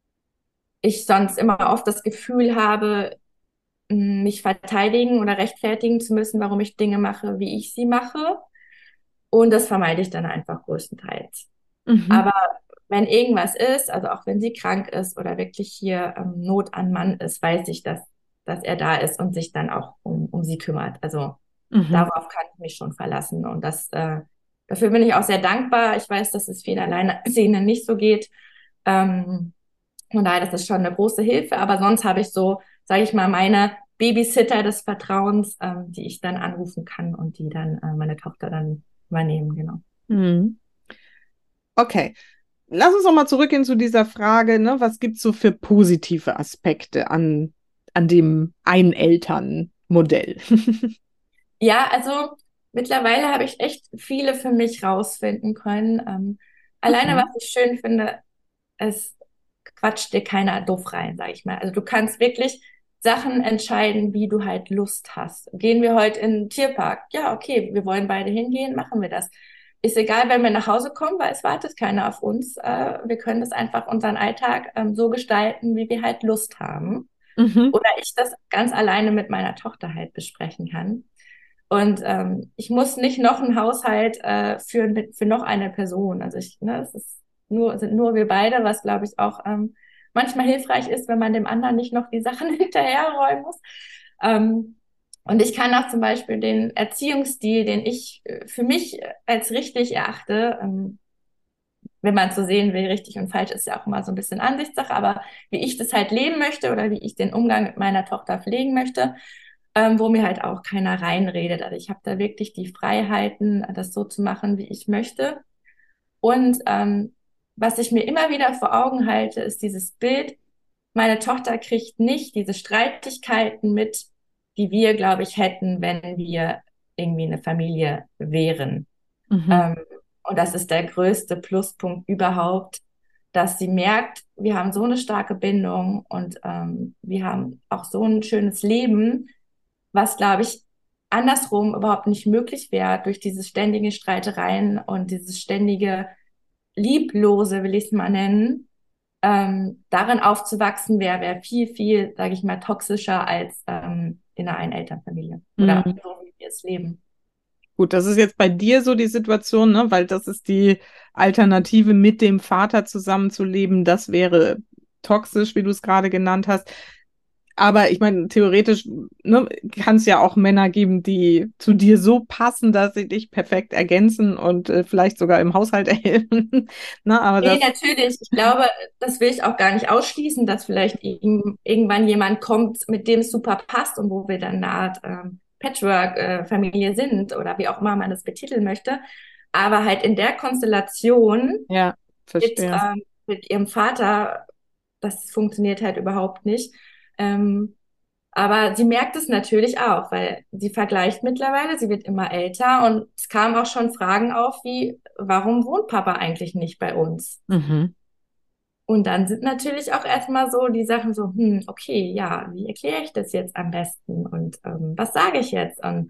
ich sonst immer oft das Gefühl habe, m, mich verteidigen oder rechtfertigen zu müssen, warum ich Dinge mache, wie ich sie mache. Und das vermeide ich dann einfach größtenteils. Mhm. Aber wenn irgendwas ist, also auch wenn sie krank ist oder wirklich hier ähm, Not an Mann ist, weiß ich, dass, dass er da ist und sich dann auch um, um sie kümmert. Also Mhm. darauf kann ich mich schon verlassen. Und das, äh, dafür bin ich auch sehr dankbar. Ich weiß, dass es vielen Alleinerziehenden nicht so geht. Ähm, von daher, das ist schon eine große Hilfe. Aber sonst habe ich so, sage ich mal, meine Babysitter des Vertrauens, ähm, die ich dann anrufen kann und die dann äh, meine Tochter dann übernehmen, genau. Mhm. Okay. Lass uns noch mal zurückgehen zu dieser Frage, ne? Was gibt es so für positive Aspekte an, an dem Einelternmodell? Ja, also mittlerweile habe ich echt viele für mich rausfinden können. Ähm, alleine, was Mhm. ich schön finde, es quatscht dir keiner doof rein, sag ich mal. Also du kannst wirklich Sachen entscheiden, wie du halt Lust hast. Gehen wir heute in den Tierpark? Ja, okay, wir wollen beide hingehen, machen wir das. Ist egal, wenn wir nach Hause kommen, weil es wartet keiner auf uns. Äh, wir können das einfach unseren Alltag ähm, so gestalten, wie wir halt Lust haben. Mhm. Oder ich das ganz alleine mit meiner Tochter halt besprechen kann. Und ähm, ich muss nicht noch einen Haushalt äh, führen mit, für noch eine Person. Also ich, ne, es ist nur, sind nur wir beide, was glaube ich auch ähm, manchmal hilfreich ist, wenn man dem anderen nicht noch die Sachen hinterherräumen muss. Ähm, und ich kann auch zum Beispiel den Erziehungsstil, den ich äh, für mich als richtig erachte, ähm, wenn man es so sehen will, richtig und falsch ist ja auch immer so ein bisschen Ansichtssache, aber wie ich das halt leben möchte oder wie ich den Umgang mit meiner Tochter pflegen möchte, ähm, wo mir halt auch keiner reinredet. Also ich habe da wirklich die Freiheiten, das so zu machen, wie ich möchte. Und ähm, was ich mir immer wieder vor Augen halte, ist dieses Bild, meine Tochter kriegt nicht diese Streitigkeiten mit, die wir, glaube ich, hätten, wenn wir irgendwie eine Familie wären. Mhm. Ähm, und das ist der größte Pluspunkt überhaupt, dass sie merkt, wir haben so eine starke Bindung und ähm, wir haben auch so ein schönes Leben, was, glaube ich, andersrum überhaupt nicht möglich wäre durch diese ständigen Streitereien und dieses ständige Lieblose, will ich es mal nennen. Ähm, darin aufzuwachsen wäre wär viel, viel, sage ich mal, toxischer als ähm, in einer Einelternfamilie oder Mhm. so, wie wir es leben. Gut, das ist jetzt bei dir so die Situation, ne? Weil das ist die Alternative, mit dem Vater zusammenzuleben. Das wäre toxisch, wie du es gerade genannt hast. Aber ich meine, theoretisch, ne, kann es ja auch Männer geben, die zu dir so passen, dass sie dich perfekt ergänzen und äh, vielleicht sogar im Haushalt helfen. Ne, aber Nee, das, natürlich. Ich glaube, das will ich auch gar nicht ausschließen, dass vielleicht irg- irgendwann jemand kommt, mit dem es super passt und wo wir dann eine Art ähm, Patchwork-Familie sind oder wie auch immer man das betiteln möchte. Aber halt in der Konstellation ja, mit, verstehe. ähm, mit ihrem Vater, das funktioniert halt überhaupt nicht. Ähm, aber sie merkt es natürlich auch, weil sie vergleicht mittlerweile, sie wird immer älter und es kamen auch schon Fragen auf wie, warum wohnt Papa eigentlich nicht bei uns? Mhm. Und dann sind natürlich auch erstmal so die Sachen so, hm, okay, ja, wie erkläre ich das jetzt am besten und ähm, was sage ich jetzt? Und,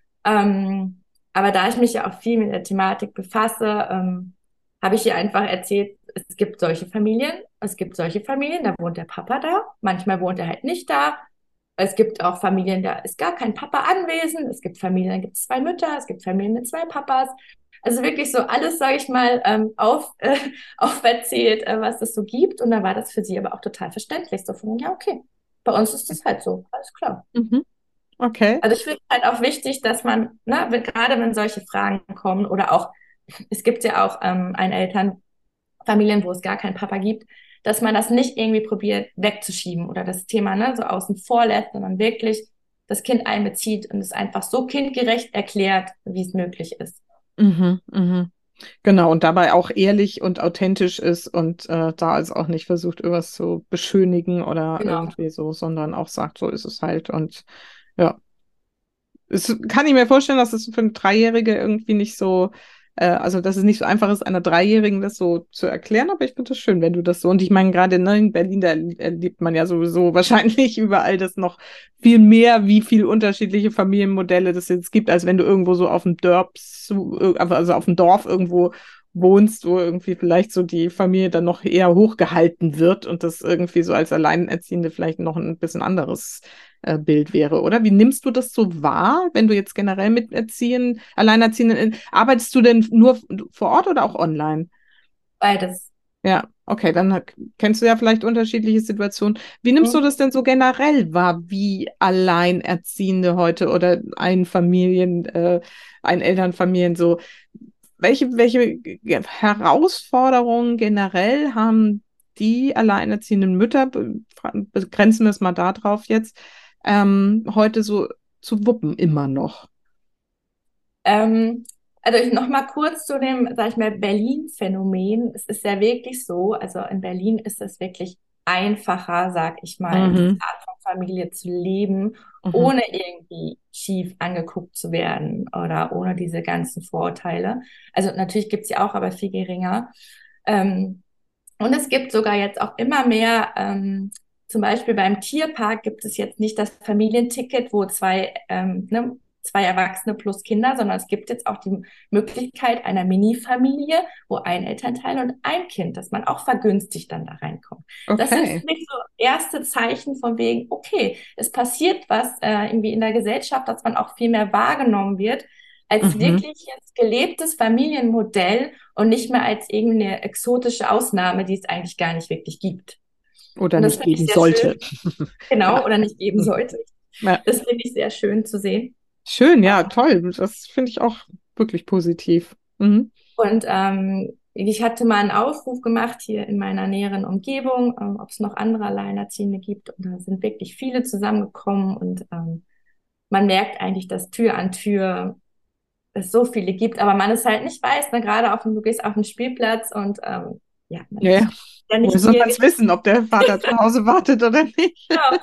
ähm, aber da ich mich ja auch viel mit der Thematik befasse, ähm, habe ich ihr einfach erzählt, es gibt solche Familien, es gibt solche Familien, da wohnt der Papa da, manchmal wohnt er halt nicht da. Es gibt auch Familien, da ist gar kein Papa anwesend. Es gibt Familien, da gibt es zwei Mütter, es gibt Familien mit zwei Papas. Also wirklich so alles, sage ich mal, ähm, auf, äh, auferzählt, äh, was es so gibt. Und da war das für sie aber auch total verständlich. So von, ja, okay, bei uns ist das halt so, alles klar. Mhm. Okay. Also ich finde halt auch wichtig, dass man, ne, wenn, gerade wenn solche Fragen kommen oder auch, es gibt ja auch ähm, Einelternfamilien, wo es gar keinen Papa gibt, dass man das nicht irgendwie probiert wegzuschieben oder das Thema ne, so außen vor lässt, sondern wirklich das Kind einbezieht und es einfach so kindgerecht erklärt, wie es möglich ist. Mhm. Mhm. Genau, und dabei auch ehrlich und authentisch ist und äh, da also auch nicht versucht, irgendwas zu beschönigen oder Genau. irgendwie so, sondern auch sagt, so ist es halt. Und ja, es kann ich mir vorstellen, dass es für eine Dreijährige irgendwie nicht so, äh, also dass es nicht so einfach ist, einer Dreijährigen das so zu erklären, aber ich finde das schön, wenn du das so, und ich meine, gerade ne, in Berlin, da erlebt man ja sowieso wahrscheinlich überall das noch viel mehr, wie viel unterschiedliche Familienmodelle das jetzt gibt, als wenn du irgendwo so auf dem Dorf, also auf dem Dorf irgendwo wohnst, wo irgendwie vielleicht so die Familie dann noch eher hochgehalten wird und das irgendwie so als Alleinerziehende vielleicht noch ein bisschen anderes äh, Bild wäre, oder? Wie nimmst du das so wahr, wenn du jetzt generell mit Erziehen, Alleinerziehenden, arbeitest du denn nur vor Ort oder auch online? Beides. Ja, okay, dann hat- kennst du ja vielleicht unterschiedliche Situationen. Wie nimmst du Mhm. das denn so generell wahr, wie Alleinerziehende heute oder Einfamilien, äh, Einelternfamilien so, welche, welche Herausforderungen generell haben die alleinerziehenden Mütter, be- begrenzen wir es mal darauf jetzt, ähm, heute so zu wuppen immer noch? Ähm, also ich noch mal kurz zu dem, sag ich mal, Berlin-Phänomen. Es ist ja wirklich so, also in Berlin ist es wirklich einfacher, sag ich mal, diese Mhm, Art von Familie zu leben, mhm, ohne irgendwie schief angeguckt zu werden oder ohne diese ganzen Vorurteile. Also natürlich gibt's sie auch, aber viel geringer. Ähm, und es gibt sogar jetzt auch immer mehr, ähm, zum Beispiel beim Tierpark gibt es jetzt nicht das Familienticket, wo zwei, ähm, ne, zwei Erwachsene plus Kinder, sondern es gibt jetzt auch die Möglichkeit einer Mini-Familie, wo ein Elternteil und ein Kind, dass man auch vergünstigt dann da reinkommt. Das sind für okay. mich so erste Zeichen von wegen, okay, es passiert was äh, irgendwie in der Gesellschaft, dass man auch viel mehr wahrgenommen wird als Mhm. wirklich jetzt gelebtes Familienmodell und nicht mehr als irgendeine exotische Ausnahme, die es eigentlich gar nicht wirklich gibt. Oder Und das nicht finde ich geben sehr schön, sollte. Ja. genau, oder nicht geben Mhm. sollte. Ja. Das finde ich sehr schön zu sehen. Schön, ja, toll. Das finde ich auch wirklich positiv. Mhm. Und ähm, ich hatte mal einen Aufruf gemacht hier in meiner näheren Umgebung, ähm, ob es noch andere Alleinerziehende gibt. Und da sind wirklich viele zusammengekommen und ähm, man merkt eigentlich, dass Tür an Tür es so viele gibt, aber man es halt nicht weiß. Ne? Gerade auf dem, du gehst auf den Spielplatz und ähm, ja, man Ja, ja. ist ja Woher nicht soll man es gierig. wissen, ob der Vater zu Hause wartet oder nicht? Genau.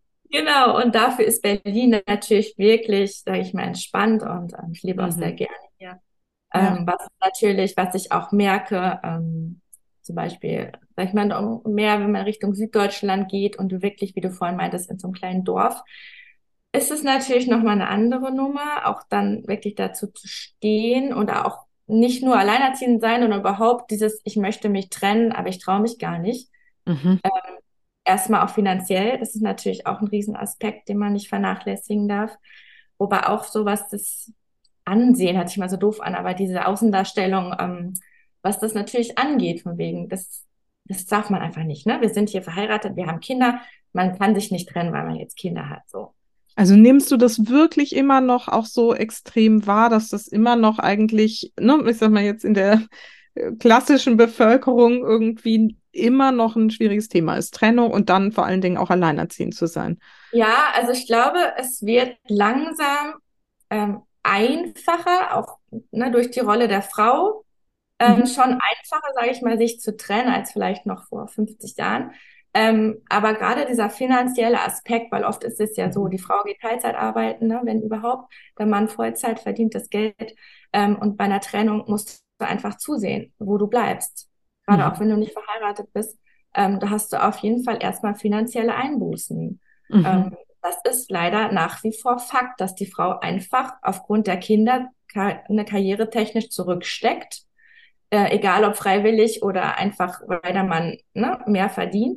Genau, und dafür ist Berlin natürlich wirklich, sage ich mal, entspannt und ähm, ich lebe auch sehr Mhm. gerne hier. Ja. Ähm, was natürlich, was ich auch merke, ähm, zum Beispiel, sag ich mal, noch mehr, wenn man Richtung Süddeutschland geht und du wirklich, wie du vorhin meintest, in so einem kleinen Dorf, ist es natürlich nochmal eine andere Nummer, auch dann wirklich dazu zu stehen und auch nicht nur alleinerziehend sein, sondern überhaupt dieses, ich möchte mich trennen, aber ich traue mich gar nicht. Mhm. Erstmal auch finanziell, das ist natürlich auch ein Riesenaspekt, den man nicht vernachlässigen darf. Wobei auch sowas, das Ansehen hört sich mal so doof an, aber diese Außendarstellung, ähm, was das natürlich angeht, von wegen, das, das darf man einfach nicht, ne? Wir sind hier verheiratet, wir haben Kinder, man kann sich nicht trennen, weil man jetzt Kinder hat, so. Also nimmst du das wirklich immer noch auch so extrem wahr, dass das immer noch eigentlich, ne, ich sag mal jetzt in der äh, klassischen Bevölkerung irgendwie immer noch ein schwieriges Thema ist, Trennung und dann vor allen Dingen auch alleinerziehend zu sein? Ja, also ich glaube, es wird langsam ähm, einfacher, auch ne, durch die Rolle der Frau, ähm, Mhm. schon einfacher, sage ich mal, sich zu trennen als vielleicht noch vor fünfzig Jahren. Ähm, aber gerade dieser finanzielle Aspekt, weil oft ist es ja so, Mhm. die Frau geht Teilzeit arbeiten, ne, wenn überhaupt, der Mann Vollzeit verdient das Geld. Ähm, und bei einer Trennung musst du einfach zusehen, wo du bleibst. Gerade auch Mhm. wenn du nicht verheiratet bist, ähm, da hast du auf jeden Fall erstmal finanzielle Einbußen. Mhm. Ähm, das ist leider nach wie vor Fakt, dass die Frau einfach aufgrund der Kinder ka eine karrieretechnisch zurücksteckt, äh, egal ob freiwillig oder einfach, weil der Mann ne, mehr verdient.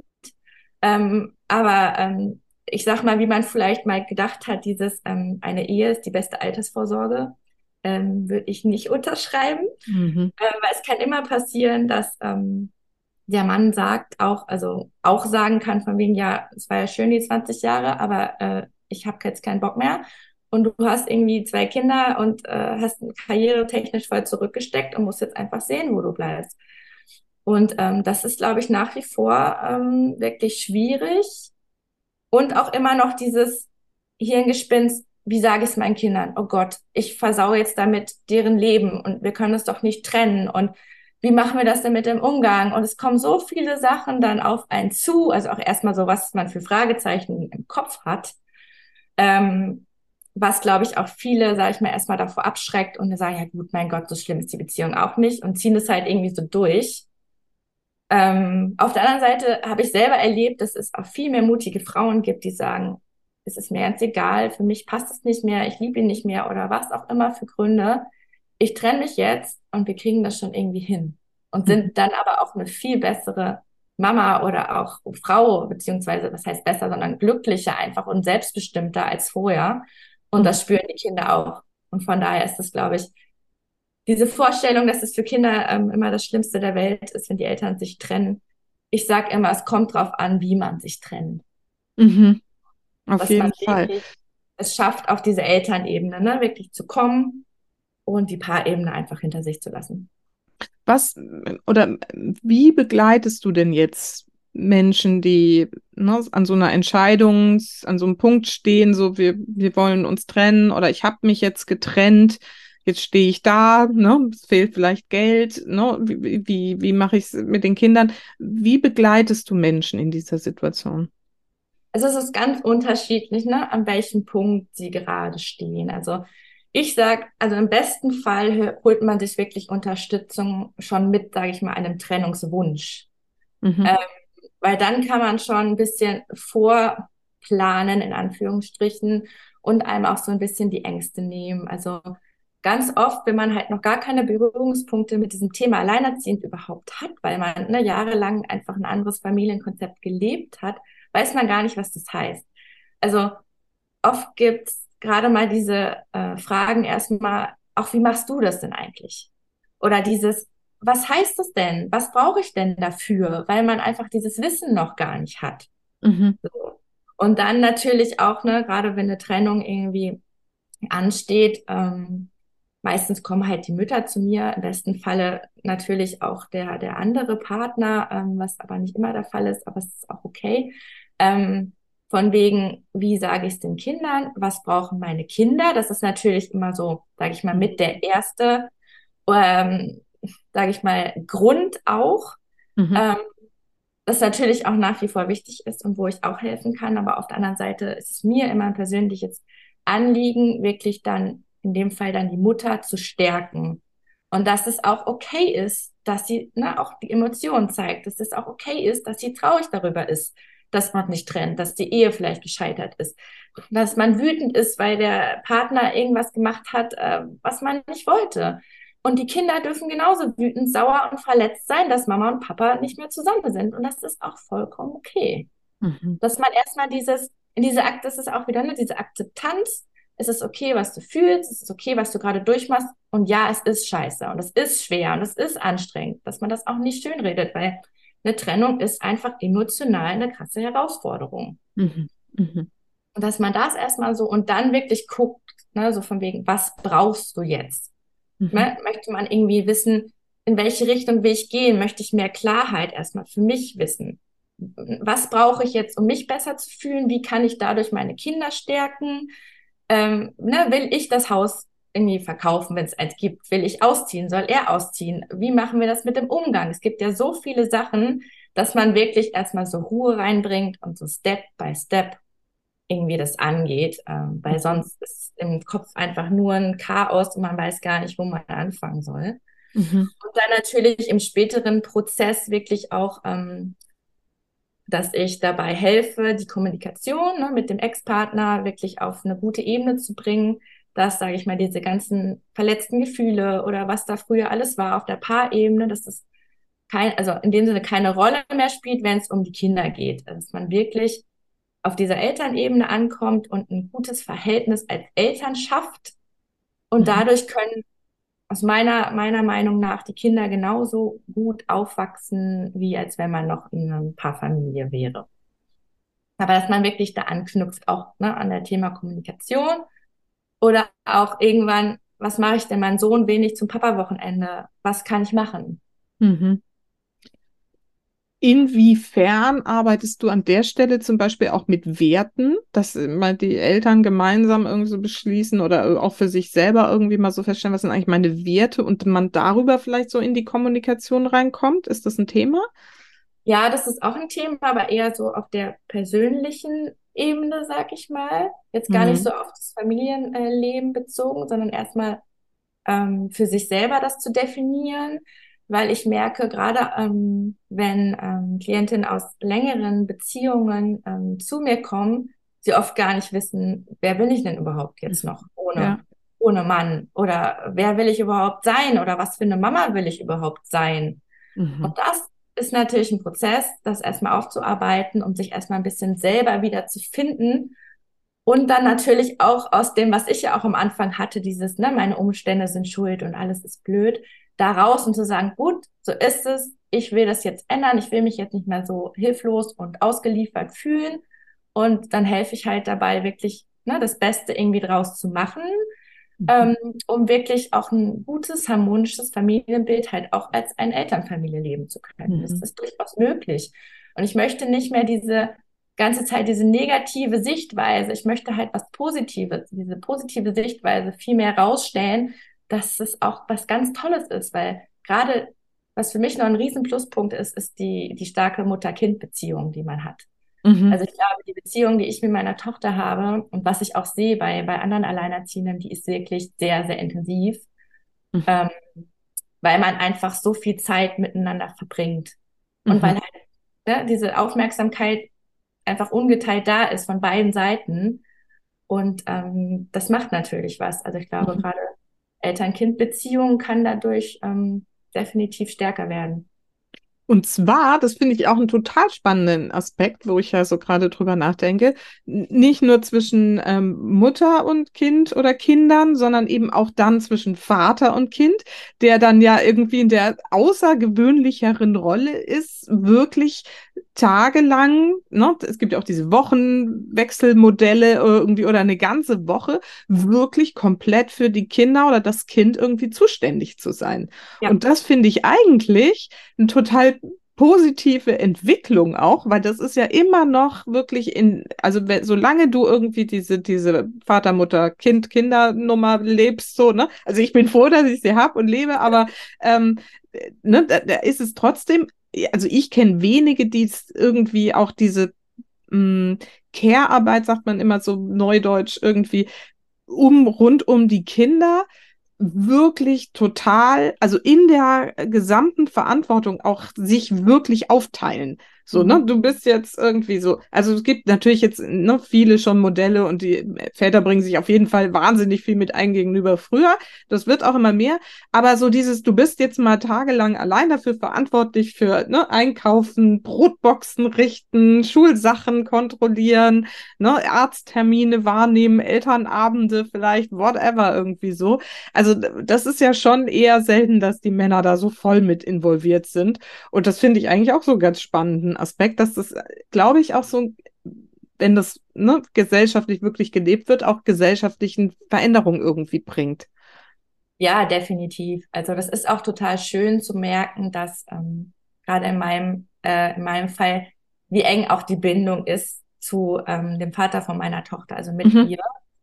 Ähm, aber ähm, ich sag mal, wie man vielleicht mal gedacht hat, dieses ähm, eine Ehe ist die beste Altersvorsorge, ähm, würde ich nicht unterschreiben, Mhm. äh, weil es kann immer passieren, dass ähm, der Mann sagt auch, also auch sagen kann von wegen, ja, es war ja schön die zwanzig Jahre, aber äh, ich habe jetzt keinen Bock mehr. Und du hast irgendwie zwei Kinder und äh, hast karrieretechnisch voll zurückgesteckt und musst jetzt einfach sehen, wo du bleibst. Und ähm, das ist, glaube ich, nach wie vor ähm, wirklich schwierig. Und auch immer noch dieses Hirngespinst, wie sage ich es meinen Kindern? Oh Gott, ich versaue jetzt damit deren Leben und wir können es doch nicht trennen. Und wie machen wir das denn mit dem Umgang? Und es kommen so viele Sachen dann auf einen zu, also auch erstmal so, was man für Fragezeichen im Kopf hat, ähm, was, glaube ich, auch viele, sage ich mal, erstmal davor abschreckt und sagen, ja gut, mein Gott, so schlimm ist die Beziehung auch nicht und ziehen es halt irgendwie so durch. Ähm, auf der anderen Seite habe ich selber erlebt, dass es auch viel mehr mutige Frauen gibt, die sagen, es ist mir ganz egal, für mich passt es nicht mehr, ich liebe ihn nicht mehr oder was auch immer für Gründe. Ich trenne mich jetzt und wir kriegen das schon irgendwie hin. Und Mhm. sind dann aber auch eine viel bessere Mama oder auch Frau, beziehungsweise, was heißt besser, sondern glücklicher einfach und selbstbestimmter als vorher. Und Mhm. das spüren die Kinder auch. Und von daher ist es, glaube ich, diese Vorstellung, dass es für Kinder ähm, immer das Schlimmste der Welt ist, wenn die Eltern sich trennen. Ich sage immer, es kommt drauf an, wie man sich trennt. Mhm. Auf Dass man jeden Fall. wirklich es schafft, auf diese Elternebene, ne, wirklich zu kommen und die Paarebene einfach hinter sich zu lassen. Was oder wie begleitest du denn jetzt Menschen, die ne, an so einer Entscheidung, an so einem Punkt stehen, so wir, wir wollen uns trennen oder ich habe mich jetzt getrennt, jetzt stehe ich da, ne, es fehlt vielleicht Geld, ne, wie, wie, wie mache ich es mit den Kindern? Wie begleitest du Menschen in dieser Situation? Also es ist ganz unterschiedlich, ne, an welchem Punkt sie gerade stehen. Also ich sag, also im besten Fall hö- holt man sich wirklich Unterstützung schon mit, sage ich mal, einem Trennungswunsch. Mhm. Ähm, Weil dann kann man schon ein bisschen vorplanen, in Anführungsstrichen, und einem auch so ein bisschen die Ängste nehmen. Also ganz oft, wenn man halt noch gar keine Berührungspunkte mit diesem Thema Alleinerziehend überhaupt hat, weil man ne, jahrelang einfach ein anderes Familienkonzept gelebt hat, weiß man gar nicht, was das heißt. Also oft gibt's gerade mal diese äh, Fragen erstmal, auch wie machst du das denn eigentlich? Oder dieses, was heißt das denn? Was brauche ich denn dafür? Weil man einfach dieses Wissen noch gar nicht hat. Mhm. So. Und dann natürlich auch, ne, gerade wenn eine Trennung irgendwie ansteht, ähm, meistens kommen halt die Mütter zu mir, im besten Falle natürlich auch der, der andere Partner, ähm, was aber nicht immer der Fall ist, aber es ist auch okay. Ähm, von wegen, wie sage ich es den Kindern? Was brauchen meine Kinder? Das ist natürlich immer so, sage ich mal, mit der erste, ähm, sage ich mal, Grund auch. Mhm. Ähm, das natürlich auch nach wie vor wichtig ist und wo ich auch helfen kann. Aber auf der anderen Seite ist es mir immer ein persönliches Anliegen, wirklich dann in dem Fall dann die Mutter zu stärken. Und dass es auch okay ist, dass sie ne, auch die Emotionen zeigt, dass es auch okay ist, dass sie traurig darüber ist, dass man nicht trennt, dass die Ehe vielleicht gescheitert ist, dass man wütend ist, weil der Partner irgendwas gemacht hat, äh, was man nicht wollte. Und die Kinder dürfen genauso wütend, sauer und verletzt sein, dass Mama und Papa nicht mehr zusammen sind. Und das ist auch vollkommen okay. Mhm. Dass man erstmal dieses, in diese Akt, das ist auch wieder ne, diese Akzeptanz. Es ist okay, was du fühlst. Es ist okay, was du gerade durchmachst. Und ja, es ist scheiße und es ist schwer und es ist anstrengend, dass man das auch nicht schönredet, weil eine Trennung ist einfach emotional eine krasse Herausforderung. Mhm. Mhm. Und dass man das erstmal so und dann wirklich guckt, ne, so von wegen, was brauchst du jetzt? Mhm. Ne? Möchte man irgendwie wissen, in welche Richtung will ich gehen? Möchte ich mehr Klarheit erstmal für mich wissen? Was brauche ich jetzt, um mich besser zu fühlen? Wie kann ich dadurch meine Kinder stärken? Ähm, ne, will ich das Haus irgendwie verkaufen, wenn es eins gibt? Will ich ausziehen? Soll er ausziehen? Wie machen wir das mit dem Umgang? Es gibt ja so viele Sachen, dass man wirklich erstmal so Ruhe reinbringt und so Step by Step irgendwie das angeht, ähm, weil sonst ist im Kopf einfach nur ein Chaos und man weiß gar nicht, wo man anfangen soll. Mhm. Und dann natürlich im späteren Prozess wirklich auch, ähm, dass ich dabei helfe, die Kommunikation ne, mit dem Ex-Partner wirklich auf eine gute Ebene zu bringen, dass, sage ich mal, diese ganzen verletzten Gefühle oder was da früher alles war auf der Paarebene, dass das kein, also in dem Sinne keine Rolle mehr spielt, wenn es um die Kinder geht. Also, dass man wirklich auf dieser Elternebene ankommt und ein gutes Verhältnis als Eltern schafft. Und Mhm. dadurch können aus meiner, meiner Meinung nach die Kinder genauso gut aufwachsen, wie als wenn man noch in einer Paarfamilie wäre. Aber dass man wirklich da anknüpft, auch ne, an der Thema Kommunikation oder auch irgendwann, was mache ich denn? Mein Sohn will nicht zum Papa-Wochenende. Was kann ich machen? Mhm. Inwiefern arbeitest du an der Stelle zum Beispiel auch mit Werten, dass äh, mal die Eltern gemeinsam irgendwie so beschließen oder äh, auch für sich selber irgendwie mal so feststellen, was sind eigentlich meine Werte und man darüber vielleicht so in die Kommunikation reinkommt? Ist das ein Thema? Ja, das ist auch ein Thema, aber eher so auf der persönlichen Ebene, sag ich mal. Jetzt gar nicht Mhm. so auf das Familienleben bezogen, sondern erstmal ähm, für sich selber das zu definieren, weil ich merke, gerade ähm, wenn ähm, Klientinnen aus längeren Beziehungen ähm, zu mir kommen, sie oft gar nicht wissen, wer bin ich denn überhaupt jetzt noch ohne, Ja. ohne Mann oder wer will ich überhaupt sein oder was für eine Mama will ich überhaupt sein. Mhm. Und das ist natürlich ein Prozess, das erstmal aufzuarbeiten, um sich erstmal ein bisschen selber wieder zu finden Und dann natürlich auch aus dem, was ich ja auch am Anfang hatte, dieses, ne, meine Umstände sind schuld und alles ist blöd, da raus und zu sagen, gut, so ist es, ich will das jetzt ändern, ich will mich jetzt nicht mehr so hilflos und ausgeliefert fühlen. Und dann helfe ich halt dabei, wirklich, ne, das Beste irgendwie draus zu machen, Mhm. ähm, um wirklich auch ein gutes, harmonisches Familienbild halt auch als eine Elternfamilie leben zu können. Das Mhm. ist durchaus möglich. Und ich möchte nicht mehr diese ganze Zeit diese negative Sichtweise, ich möchte halt was Positives, diese positive Sichtweise viel mehr rausstellen, dass es auch was ganz Tolles ist, weil gerade was für mich noch ein riesen Pluspunkt ist, ist die, die starke Mutter-Kind-Beziehung, die man hat. Mhm. Also ich glaube, die Beziehung, die ich mit meiner Tochter habe und was ich auch sehe bei, bei anderen Alleinerziehenden, die ist wirklich sehr, sehr intensiv, Mhm. ähm, weil man einfach so viel Zeit miteinander verbringt. Und weil Mhm. halt, ne, diese Aufmerksamkeit einfach ungeteilt da ist von beiden Seiten. Und ähm, das macht natürlich was. Also ich glaube, Mhm. gerade Eltern-Kind-Beziehung kann dadurch ähm, definitiv stärker werden. Und zwar, das finde ich auch einen total spannenden Aspekt, wo ich ja so gerade drüber nachdenke, n- nicht nur zwischen ähm, Mutter und Kind oder Kindern, sondern eben auch dann zwischen Vater und Kind, der dann ja irgendwie in der außergewöhnlicheren Rolle ist, wirklich tagelang, ne, es gibt ja auch diese Wochenwechselmodelle irgendwie oder eine ganze Woche, wirklich komplett für die Kinder oder das Kind irgendwie zuständig zu sein. Ja, Und das finde ich eigentlich eine total positive Entwicklung auch, weil das ist ja immer noch wirklich in, also we- solange du irgendwie diese, diese Vater, Mutter, Kind, Kindernummer lebst, so, ne? Also ich bin froh, dass ich sie habe und lebe, aber ähm, ne, da, da ist es trotzdem, also ich kenne wenige, die es irgendwie auch diese mh, Care-Arbeit, sagt man immer so neudeutsch, irgendwie um, rund um die Kinder wirklich total, also in der gesamten Verantwortung auch sich wirklich aufteilen. So, ne, mhm. du bist jetzt irgendwie so, also es gibt natürlich jetzt ne, viele schon Modelle und die Väter bringen sich auf jeden Fall wahnsinnig viel mit ein gegenüber früher. Das wird auch immer mehr. Aber so dieses, du bist jetzt mal tagelang allein dafür verantwortlich für ne, Einkaufen, Brotboxen richten, Schulsachen kontrollieren, ne, Arzttermine wahrnehmen, Elternabende vielleicht, whatever irgendwie so. Also das ist ja schon eher selten, dass die Männer da so voll mit involviert sind. Und das finde ich eigentlich auch so einen ganz spannenden Aspekt, dass das, glaube ich, auch so, wenn das ne, gesellschaftlich wirklich gelebt wird, auch gesellschaftlichen Veränderungen irgendwie bringt. Ja, definitiv. Also das ist auch total schön zu merken, dass ähm, gerade in meinem, äh, in meinem Fall, wie eng auch die Bindung ist zu ähm, dem Vater von meiner Tochter, also mit Mhm. ihr.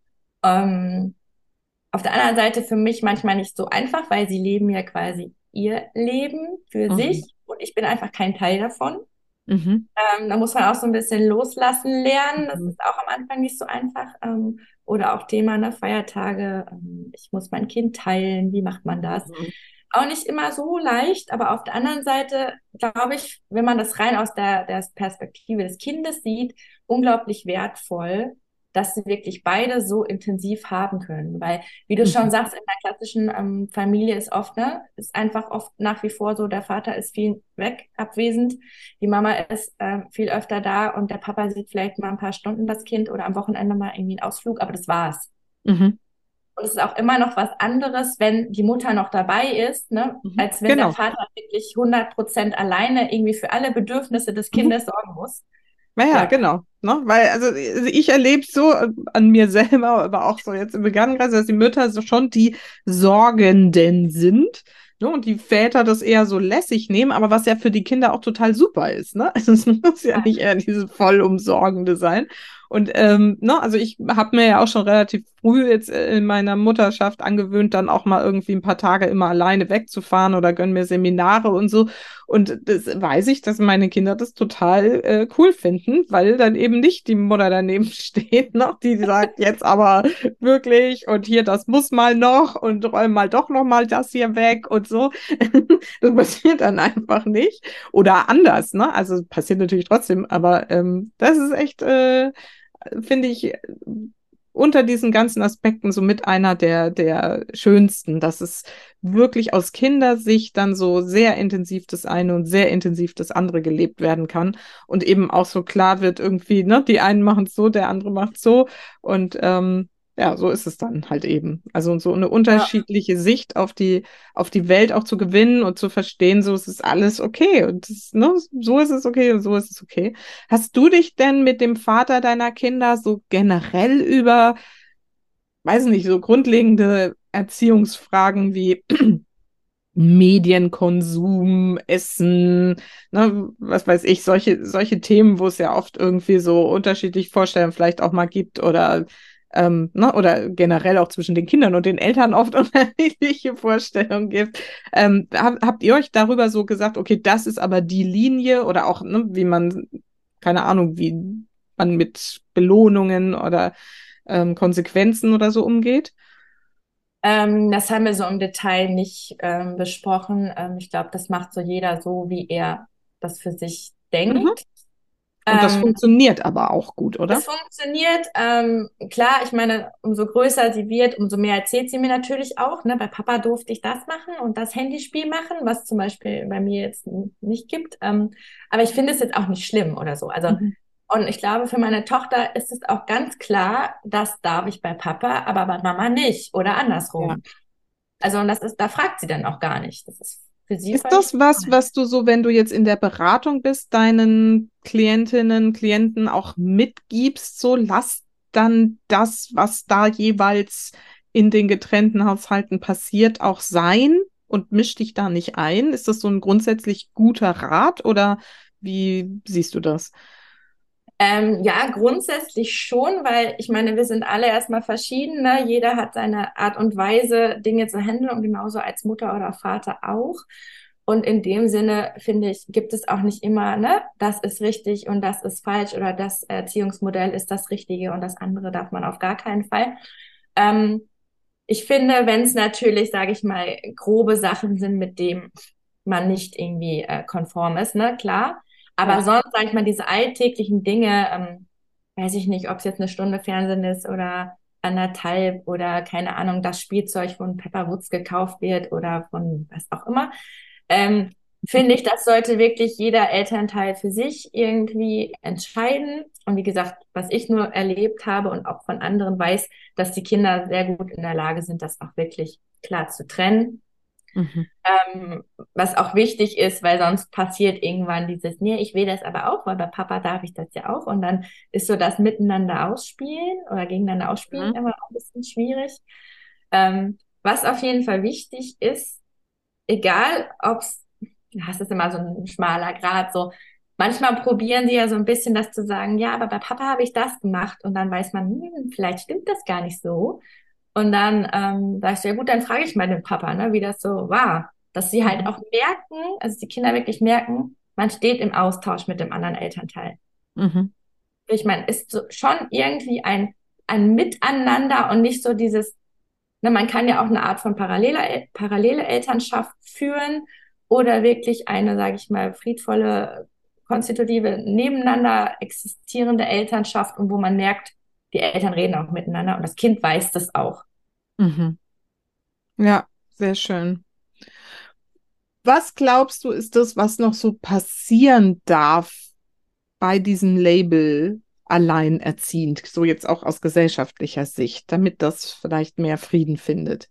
Ähm, auf der anderen Seite für mich manchmal nicht so einfach, weil sie leben ja quasi ihr Leben für Mhm. sich und ich bin einfach kein Teil davon. Mhm. Ähm, da muss man auch so ein bisschen loslassen lernen. Das Mhm. ist auch am Anfang nicht so einfach. Ähm, oder auch Thema, ne, Feiertage. Ähm, ich muss mein Kind teilen. Wie macht man das? Mhm. Auch nicht immer so leicht, aber auf der anderen Seite glaube ich, wenn man das rein aus der, der Perspektive des Kindes sieht, unglaublich wertvoll, dass sie wirklich beide so intensiv haben können. Weil, wie du schon Mhm. sagst, in der klassischen ähm, Familie ist oft, ne, ist einfach oft nach wie vor so, der Vater ist viel weg, abwesend, die Mama ist äh, viel öfter da und der Papa sieht vielleicht mal ein paar Stunden das Kind oder am Wochenende mal irgendwie einen Ausflug, aber das war's. Mhm. Und es ist auch immer noch was anderes, wenn die Mutter noch dabei ist, ne, Mhm. als wenn der Genau. Vater wirklich hundert Prozent alleine irgendwie für alle Bedürfnisse des Mhm. Kindes sorgen muss. Naja, Ja, genau. Ne? Weil, also also ich erlebe es so äh, an mir selber, aber auch so jetzt im Bekanntenkreis, dass die Mütter so schon die Sorgenden sind. Ne? Und die Väter das eher so lässig nehmen, aber was ja für die Kinder auch total super ist. Ne? Also es muss ja nicht eher diese Vollumsorgende sein. Und ähm, ne, also ich habe mir ja auch schon relativ früh jetzt äh, in meiner Mutterschaft angewöhnt, dann auch mal irgendwie ein paar Tage immer alleine wegzufahren oder gönn mir Seminare und so. Und das weiß ich, dass meine Kinder das total äh, cool finden, weil dann eben nicht die Mutter daneben steht, noch, die sagt jetzt aber wirklich und hier, das muss mal noch und räum mal doch noch mal das hier weg und so. Das passiert dann einfach nicht. Oder anders, ne? Also passiert natürlich trotzdem, aber ähm, das ist echt, äh, finde ich, unter diesen ganzen Aspekten so mit einer der, der schönsten, dass es wirklich aus Kindersicht dann so sehr intensiv das eine und sehr intensiv das andere gelebt werden kann und eben auch so klar wird irgendwie, ne, die einen machen es so, der andere macht so und ähm, ja, so ist es dann halt eben. Also so eine Ja. unterschiedliche Sicht auf die, auf die Welt auch zu gewinnen und zu verstehen, so ist es alles okay und das, ne, so ist es okay und so ist es okay. Hast du dich denn mit dem Vater deiner Kinder so generell über, weiß nicht, so grundlegende Erziehungsfragen wie Medienkonsum, Essen, ne, was weiß ich, solche, solche Themen, wo es ja oft irgendwie so unterschiedliche Vorstellungen vielleicht auch mal gibt oder, ähm, ne, oder generell auch zwischen den Kindern und den Eltern oft unterschiedliche Vorstellungen gibt. Ähm, hab, habt ihr euch darüber so gesagt, okay, das ist aber die Linie oder auch, ne, wie man, keine Ahnung, wie man mit Belohnungen oder ähm, Konsequenzen oder so umgeht? Ähm, das haben wir so im Detail nicht ähm, besprochen. Ähm, ich glaube, das macht so jeder so, wie er das für sich Mhm. denkt. Und das Ähm, funktioniert aber auch gut, oder? Es funktioniert. Ähm, klar, ich meine, umso größer sie wird, umso mehr erzählt sie mir natürlich auch. Ne? Bei Papa durfte ich das machen und das Handyspiel machen, was zum Beispiel bei mir jetzt n- nicht gibt. Ähm, aber ich finde es jetzt auch nicht schlimm oder so. Also, Mhm. und ich glaube, für meine Tochter ist es auch ganz klar, das darf ich bei Papa, aber bei Mama nicht oder Ja. andersrum. Also, und das ist, da fragt sie dann auch gar nicht. Das ist für sie Ist völlig das was, normal. was du so, wenn du jetzt in der Beratung bist, deinen Klientinnen, Klienten auch mitgibst? So, lass dann das, was da jeweils in den getrennten Haushalten passiert, auch sein und misch dich da nicht ein? Ist das so ein grundsätzlich guter Rat oder wie siehst du das? Ähm, ja, grundsätzlich schon, weil ich meine, wir sind alle erstmal verschieden, ne? Jeder hat seine Art und Weise, Dinge zu handeln und genauso als Mutter oder Vater auch. Und in dem Sinne, finde ich, gibt es auch nicht immer, ne, das ist richtig und das ist falsch oder das Erziehungsmodell ist das Richtige und das andere darf man auf gar keinen Fall. Ähm, Ich finde, wenn es natürlich, sage ich mal, grobe Sachen sind, mit dem man nicht irgendwie äh, konform ist, ne, klar. Aber Ja. sonst, sage ich mal, diese alltäglichen Dinge, ähm, weiß ich nicht, ob es jetzt eine Stunde Fernsehen ist oder anderthalb oder keine Ahnung, das Spielzeug von Pepper Woods gekauft wird oder von was auch immer, ähm, finde ich, das sollte wirklich jeder Elternteil für sich irgendwie entscheiden. Und wie gesagt, was ich nur erlebt habe und auch von anderen weiß, dass die Kinder sehr gut in der Lage sind, das auch wirklich klar zu trennen. Mhm. Ähm, was auch wichtig ist, weil sonst passiert irgendwann dieses, nee, ich will das aber auch, weil bei Papa darf ich das ja auch. Und dann ist so das Miteinander ausspielen oder gegeneinander ausspielen Mhm. immer auch ein bisschen schwierig. Ähm, was auf jeden Fall wichtig ist, egal ob's, das ist immer so ein schmaler Grat, so, manchmal probieren sie ja so ein bisschen das zu sagen, ja, aber bei Papa habe ich das gemacht und dann weiß man, hm, vielleicht stimmt das gar nicht so. Und dann ähm, sagst du, ja gut, dann frage ich mal den Papa, ne, wie das so war. Dass sie halt Mhm. auch merken, also die Kinder wirklich merken, man steht im Austausch mit dem anderen Elternteil. Mhm. Ich meine, ist so schon irgendwie ein, ein Miteinander und nicht so dieses, ne, man kann ja auch eine Art von parallele, parallele Elternschaft führen oder wirklich eine, sage ich mal, friedvolle, konstitutive, nebeneinander existierende Elternschaft und wo man merkt, die Eltern reden auch miteinander und das Kind weiß das auch. Mhm. Ja, sehr schön. Was glaubst du, ist das, was noch so passieren darf bei diesem Label alleinerziehend, so jetzt auch aus gesellschaftlicher Sicht, damit das vielleicht mehr Frieden findet?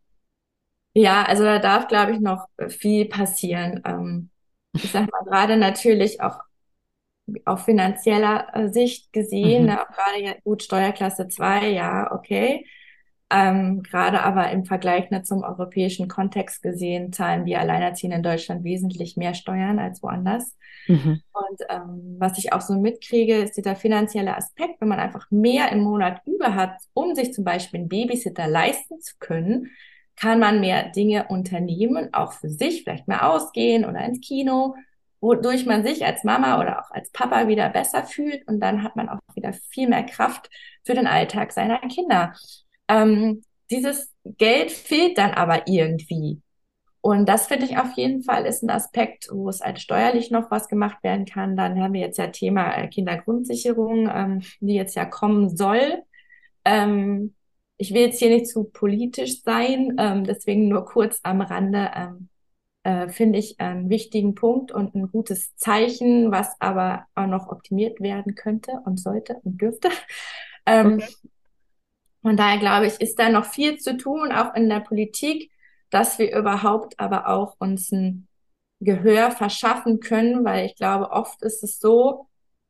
Ja, also da darf, glaube ich, noch viel passieren. Ähm, ich sag mal, gerade natürlich auch auf finanzieller äh, Sicht gesehen, Mhm. ne, auch gerade ja, gut, Steuerklasse zwei, ja, okay. Ähm, gerade aber im Vergleich ne, zum europäischen Kontext gesehen, zahlen wir Alleinerziehende in Deutschland wesentlich mehr Steuern als woanders. Mhm. Und ähm, was ich auch so mitkriege, ist dieser finanzielle Aspekt, wenn man einfach mehr im Monat über hat, um sich zum Beispiel einen Babysitter leisten zu können, kann man mehr Dinge unternehmen, auch für sich, vielleicht mehr ausgehen oder ins Kino, wodurch man sich als Mama oder auch als Papa wieder besser fühlt und dann hat man auch wieder viel mehr Kraft für den Alltag seiner Kinder. Ähm, Dieses Geld fehlt dann aber irgendwie. Und das finde ich auf jeden Fall ist ein Aspekt, wo es halt steuerlich noch was gemacht werden kann. Dann haben wir jetzt ja Thema äh, Kindergrundsicherung, ähm, die jetzt ja kommen soll. Ähm, Ich will jetzt hier nicht zu politisch sein, ähm, deswegen nur kurz am Rande. Ähm, äh, finde ich einen wichtigen Punkt und ein gutes Zeichen, was aber auch noch optimiert werden könnte und sollte und dürfte. Ähm, Okay. von daher glaube ich, ist da noch viel zu tun, auch in der Politik, dass wir überhaupt aber auch uns ein Gehör verschaffen können, weil ich glaube, oft ist es so,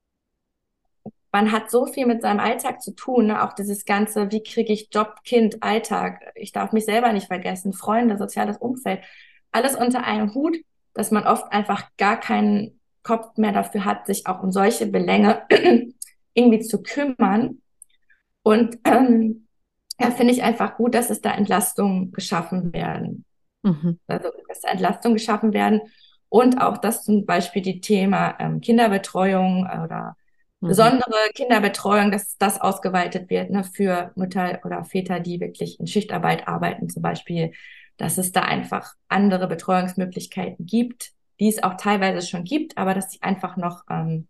man hat so viel mit seinem Alltag zu tun, ne? Auch dieses ganze, wie kriege ich Job, Kind, Alltag, ich darf mich selber nicht vergessen, Freunde, soziales Umfeld, alles unter einem Hut, dass man oft einfach gar keinen Kopf mehr dafür hat, sich auch um solche Belänge irgendwie zu kümmern. Und ähm, ja, finde ich einfach gut, dass es da Entlastungen geschaffen werden. Mhm. Also, dass da Entlastungen geschaffen werden und auch, dass zum Beispiel die Thema ähm, Kinderbetreuung oder Mhm. besondere Kinderbetreuung, dass das ausgeweitet wird, ne, für Mütter oder Väter, die wirklich in Schichtarbeit arbeiten, zum Beispiel, dass es da einfach andere Betreuungsmöglichkeiten gibt, die es auch teilweise schon gibt, aber dass sie einfach noch, ähm,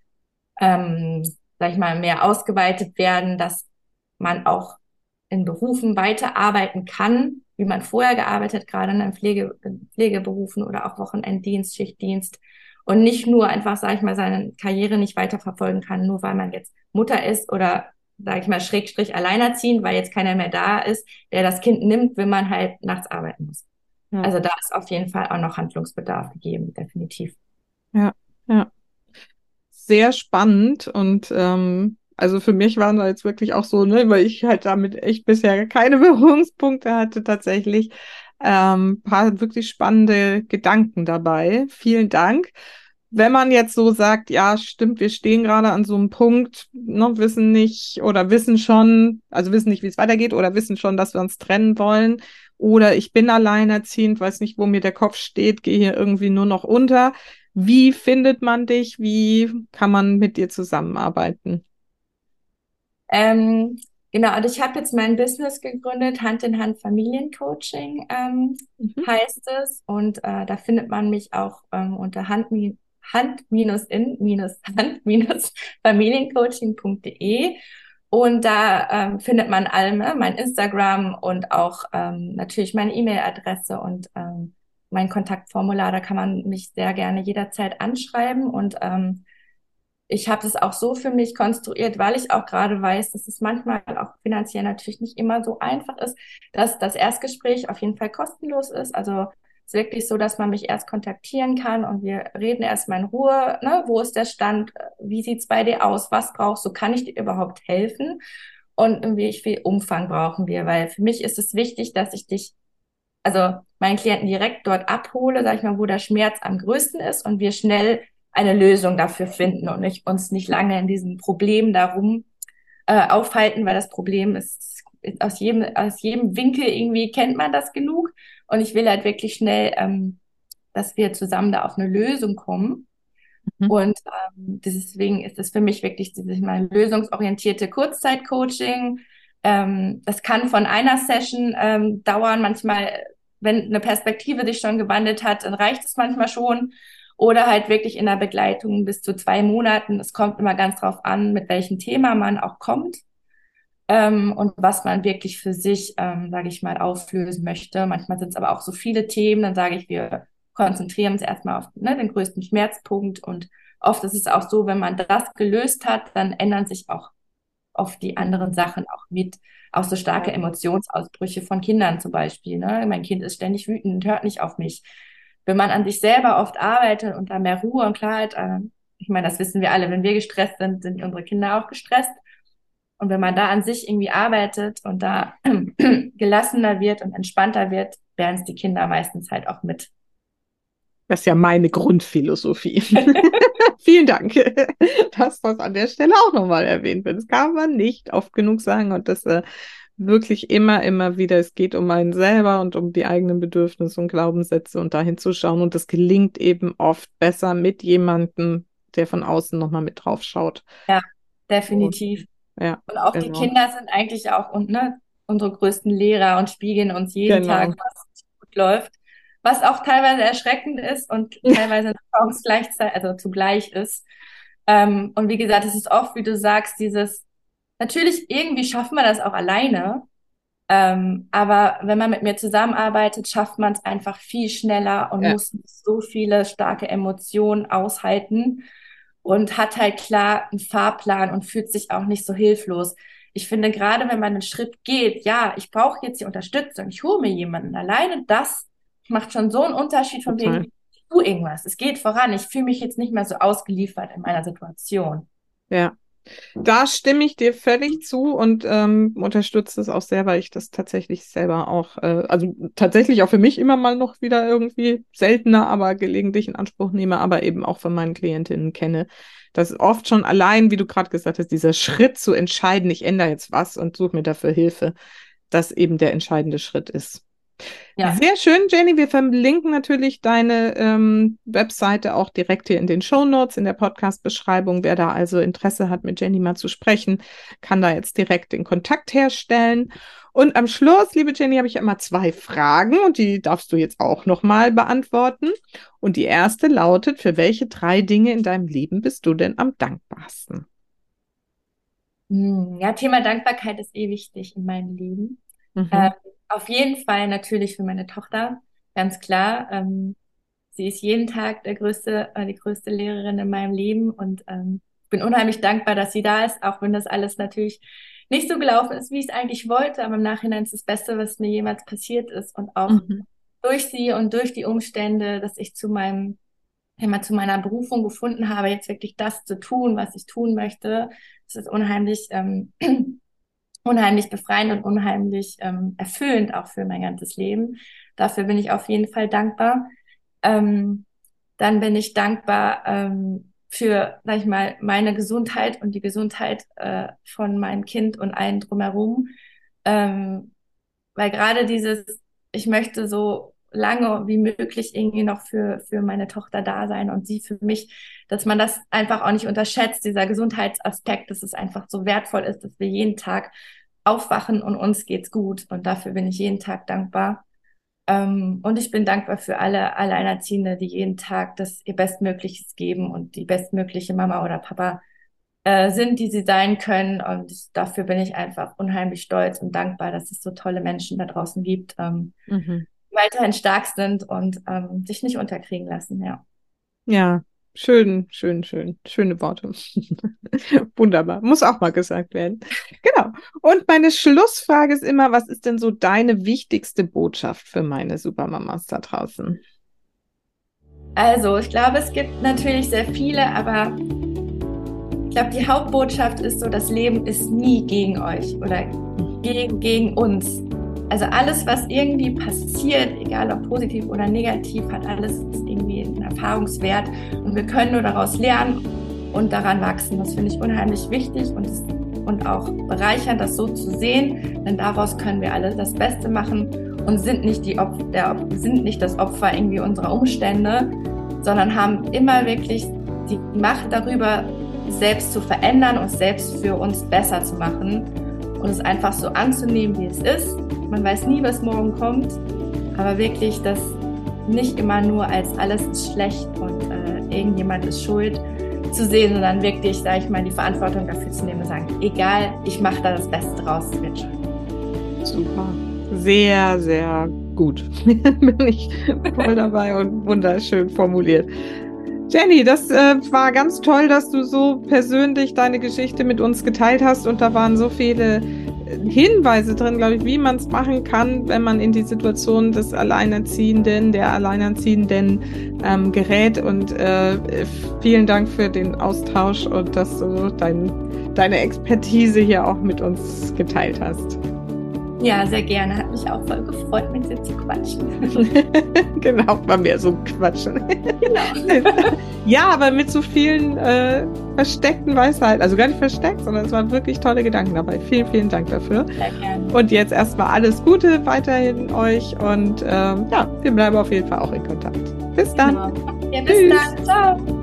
ähm, sag ich mal, mehr ausgeweitet werden, dass man auch in Berufen weiterarbeiten kann, wie man vorher gearbeitet hat, gerade in Pflege, in Pflegeberufen oder auch Wochenenddienst, Schichtdienst und nicht nur einfach, sage ich mal, seine Karriere nicht weiterverfolgen kann, nur weil man jetzt Mutter ist oder, sage ich mal, Schrägstrich alleinerziehend, weil jetzt keiner mehr da ist, der das Kind nimmt, wenn man halt nachts arbeiten muss. Ja, Also da ist auf jeden Fall auch noch Handlungsbedarf gegeben, definitiv. ja, ja. Sehr spannend und ähm, also für mich waren da jetzt wirklich auch so, ne, weil ich halt damit echt bisher keine Berührungspunkte hatte, tatsächlich ähm, paar wirklich spannende Gedanken dabei. Vielen Dank. Wenn man jetzt so sagt, ja, stimmt, wir stehen gerade an so einem Punkt, ne, wissen nicht oder wissen schon, also wissen nicht, wie es weitergeht oder wissen schon, dass wir uns trennen wollen oder ich bin alleinerziehend, weiß nicht, wo mir der Kopf steht, gehe hier irgendwie nur noch unter. Wie findet man dich? Wie kann man mit dir zusammenarbeiten? Ähm, genau, also ich habe jetzt mein Business gegründet, Hand in Hand Familiencoaching ähm, Mhm. heißt es. Und äh, da findet man mich auch ähm, unter Hand, Hand-in-Hand-familiencoaching punkt de. Und da ähm, findet man allem, ne, mein Instagram und auch ähm, natürlich meine E-Mail-Adresse und ähm, mein Kontaktformular. Da kann man mich sehr gerne jederzeit anschreiben und ähm, ich habe das auch so für mich konstruiert, weil ich auch gerade weiß, dass es manchmal auch finanziell natürlich nicht immer so einfach ist, dass das Erstgespräch auf jeden Fall kostenlos ist. Also es ist wirklich so, dass man mich erst kontaktieren kann und wir reden erstmal in Ruhe, ne? Wo ist der Stand? Wie sieht's bei dir aus? Was brauchst du? Kann ich dir überhaupt helfen? Und wie viel Umfang brauchen wir? Weil für mich ist es wichtig, dass ich dich, also meinen Klienten direkt dort abhole, sag ich mal, wo der Schmerz am größten ist und wir schnell eine Lösung dafür finden und nicht, uns nicht lange in diesem Problem darum äh, aufhalten, weil das Problem ist, ist aus jedem, aus jedem Winkel irgendwie kennt man das genug. Und ich will halt wirklich schnell, ähm, dass wir zusammen da auf eine Lösung kommen. Mhm. Und ähm, deswegen ist es für mich wirklich dieses mal lösungsorientierte Kurzzeitcoaching. Ähm, das kann von einer Session ähm, dauern. Manchmal, wenn eine Perspektive sich schon gewandelt hat, dann reicht es manchmal schon. Oder halt wirklich in der Begleitung bis zu zwei Monaten. Es kommt immer ganz drauf an, mit welchem Thema man auch kommt ähm, und was man wirklich für sich, ähm, sage ich mal, auflösen möchte. Manchmal sind es aber auch so viele Themen. Dann sage ich, wir konzentrieren uns erstmal auf ne, den größten Schmerzpunkt. Und oft ist es auch so, wenn man das gelöst hat, dann ändern sich auch oft die anderen Sachen auch mit. Auch so starke Emotionsausbrüche von Kindern zum Beispiel. Ne? Mein Kind ist ständig wütend, hört nicht auf mich. Wenn man an sich selber oft arbeitet und da mehr Ruhe und Klarheit, äh, ich meine, das wissen wir alle, wenn wir gestresst sind, sind unsere Kinder auch gestresst. Und wenn man da an sich irgendwie arbeitet und da gelassener wird und entspannter wird, werden es die Kinder meistens halt auch mit. Das ist ja meine Grundphilosophie. Vielen Dank, dass das an der Stelle auch nochmal erwähnt wird. Das kann man nicht oft genug sagen und das äh, wirklich immer, immer wieder, es geht um einen selber und um die eigenen Bedürfnisse und Glaubenssätze und dahin zu schauen und das gelingt eben oft besser mit jemandem, der von außen nochmal mit drauf schaut. Ja, Und, definitiv. ja, Und auch die genau, Kinder sind eigentlich auch und, ne, unsere größten Lehrer und spiegeln uns jeden Tag, genau. was nicht gut läuft. Was auch teilweise erschreckend ist und teilweise eine Chance gleichzeitig, also zugleich ist. Ähm, und wie gesagt, es ist oft, wie du sagst, dieses, natürlich, irgendwie schaffen wir das auch alleine. Ähm, aber wenn man mit mir zusammenarbeitet, schafft man es einfach viel schneller und Ja, muss nicht so viele starke Emotionen aushalten und hat halt klar einen Fahrplan und fühlt sich auch nicht so hilflos. Ich finde, gerade wenn man einen Schritt geht, ja, ich brauche jetzt die Unterstützung, ich hole mir jemanden. Alleine das macht schon so einen Unterschied von total. wegen, ich tue irgendwas, es geht voran, ich fühle mich jetzt nicht mehr so ausgeliefert in meiner Situation. Ja. Da stimme ich dir völlig zu und ähm, unterstütze es auch sehr, weil ich das tatsächlich selber auch, äh, also tatsächlich auch für mich immer mal noch wieder irgendwie seltener, aber gelegentlich in Anspruch nehme, aber eben auch von meinen Klientinnen kenne, dass oft schon allein, wie du gerade gesagt hast, dieser Schritt zu entscheiden, ich ändere jetzt was und suche mir dafür Hilfe, das eben der entscheidende Schritt ist. Ja. Sehr schön, Jenny. Wir verlinken natürlich deine ähm, Webseite auch direkt hier in den Shownotes, in der Podcast-Beschreibung. Wer da also Interesse hat, mit Jenny mal zu sprechen, kann da jetzt direkt den Kontakt herstellen. Und am Schluss, liebe Jenny, habe ich immer zwei Fragen und die darfst du jetzt auch nochmal beantworten. Und die erste lautet, für welche drei Dinge in deinem Leben bist du denn am dankbarsten? Hm, Ja, Thema Dankbarkeit ist eh wichtig in meinem Leben. Ähm, Mhm. auf jeden Fall natürlich für meine Tochter, ganz klar. Ähm, sie ist jeden Tag der größte, äh, die größte Lehrerin in meinem Leben und ähm, bin unheimlich dankbar, dass sie da ist, auch wenn das alles natürlich nicht so gelaufen ist, wie ich es eigentlich wollte. Aber im Nachhinein ist das Beste, was mir jemals passiert ist und auch Mhm. durch sie und durch die Umstände, dass ich zu meinem immer zu meiner Berufung gefunden habe, jetzt wirklich das zu tun, was ich tun möchte. Das ist unheimlich ähm, unheimlich befreiend und unheimlich ähm, erfüllend auch für mein ganzes Leben. Dafür bin ich auf jeden Fall dankbar. Ähm, dann bin ich dankbar ähm, für, sag ich mal, meine Gesundheit und die Gesundheit äh, von meinem Kind und allen drumherum. Ähm, weil gerade dieses, ich möchte so lange wie möglich irgendwie noch für, für meine Tochter da sein und sie für mich, dass man das einfach auch nicht unterschätzt, dieser Gesundheitsaspekt, dass es einfach so wertvoll ist, dass wir jeden Tag aufwachen und uns geht's gut. Und dafür bin ich jeden Tag dankbar. Ähm, und ich bin dankbar für alle Alleinerziehende, die jeden Tag das ihr Bestmögliches geben und die bestmögliche Mama oder Papa äh, sind, die sie sein können. Und dafür bin ich einfach unheimlich stolz und dankbar, dass es so tolle Menschen da draußen gibt, ähm, Mhm. die weiterhin stark sind und ähm, sich nicht unterkriegen lassen. Ja. Ja, schön, schön, schön. Schöne Worte. Wunderbar. Muss auch mal gesagt werden. Genau. Und meine Schlussfrage ist immer, was ist denn so deine wichtigste Botschaft für meine Supermamas da draußen? Also, ich glaube, es gibt natürlich sehr viele, aber ich glaube, die Hauptbotschaft ist so, das Leben ist nie gegen euch oder gegen, gegen uns. Also alles, was irgendwie passiert, egal ob positiv oder negativ, hat alles irgendwie einen Erfahrungswert und wir können nur daraus lernen und daran wachsen. Das finde ich unheimlich wichtig und, und auch bereichernd, das so zu sehen, denn daraus können wir alle das Beste machen und sind nicht, die Opfer, der, sind nicht das Opfer irgendwie unserer Umstände, sondern haben immer wirklich die Macht darüber, selbst zu verändern und selbst für uns besser zu machen und es einfach so anzunehmen, wie es ist. Man weiß nie, was morgen kommt, aber wirklich das nicht immer nur als alles ist schlecht und äh, irgendjemand ist schuld zu sehen, sondern wirklich, sage ich mal, die Verantwortung dafür zu nehmen und sagen, egal, ich mache da das Beste draus, es wird schon. Super. Sehr, sehr gut. Bin ich voll dabei und wunderschön formuliert. Jenny, das äh, war ganz toll, dass du so persönlich deine Geschichte mit uns geteilt hast und da waren so viele Hinweise drin, glaube ich, wie man es machen kann, wenn man in die Situation des Alleinerziehenden, der Alleinerziehenden ähm, gerät und äh, vielen Dank für den Austausch und dass du dein, deine Expertise hier auch mit uns geteilt hast. Ja, sehr gerne. Hat mich auch voll gefreut, mit dir zu quatschen. Genau, war mehr so Quatschen. Genau. Ja, aber mit so vielen äh, versteckten Weisheiten. Also gar nicht versteckt, sondern es waren wirklich tolle Gedanken dabei. Vielen, vielen Dank dafür. Sehr gerne. Und jetzt erstmal alles Gute weiterhin euch und ähm, ja, wir bleiben auf jeden Fall auch in Kontakt. Bis dann. Genau. Ja, bis Tschüss. dann. Ciao.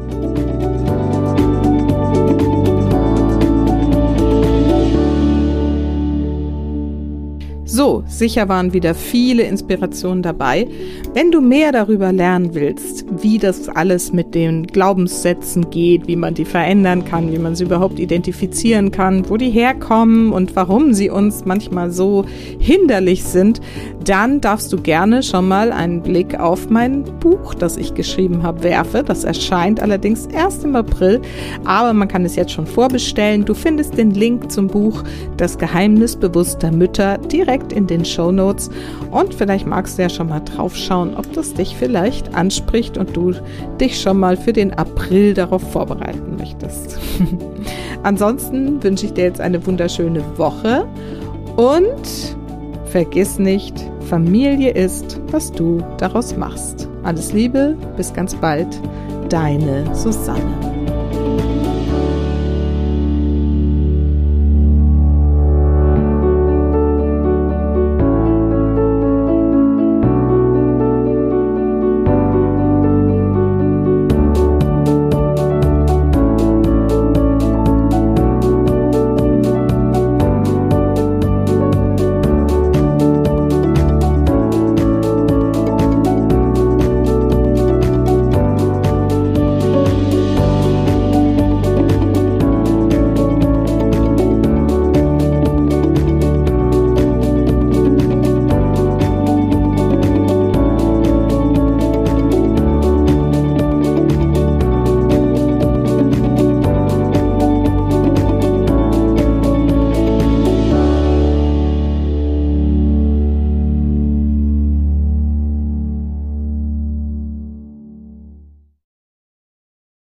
So, sicher waren wieder viele Inspirationen dabei. Wenn du mehr darüber lernen willst, wie das alles mit den Glaubenssätzen geht, wie man die verändern kann, wie man sie überhaupt identifizieren kann, wo die herkommen und warum sie uns manchmal so hinderlich sind, dann darfst du gerne schon mal einen Blick auf mein Buch, das ich geschrieben habe, werfen. Das erscheint allerdings erst im April, aber man kann es jetzt schon vorbestellen. Du findest den Link zum Buch Das Geheimnis bewusster Mütter direkt in den Shownotes und vielleicht magst du ja schon mal drauf schauen, ob das dich vielleicht anspricht und du dich schon mal für den April darauf vorbereiten möchtest. Ansonsten wünsche ich dir jetzt eine wunderschöne Woche und vergiss nicht, Familie ist, was du daraus machst. Alles Liebe, bis ganz bald, deine Susanne.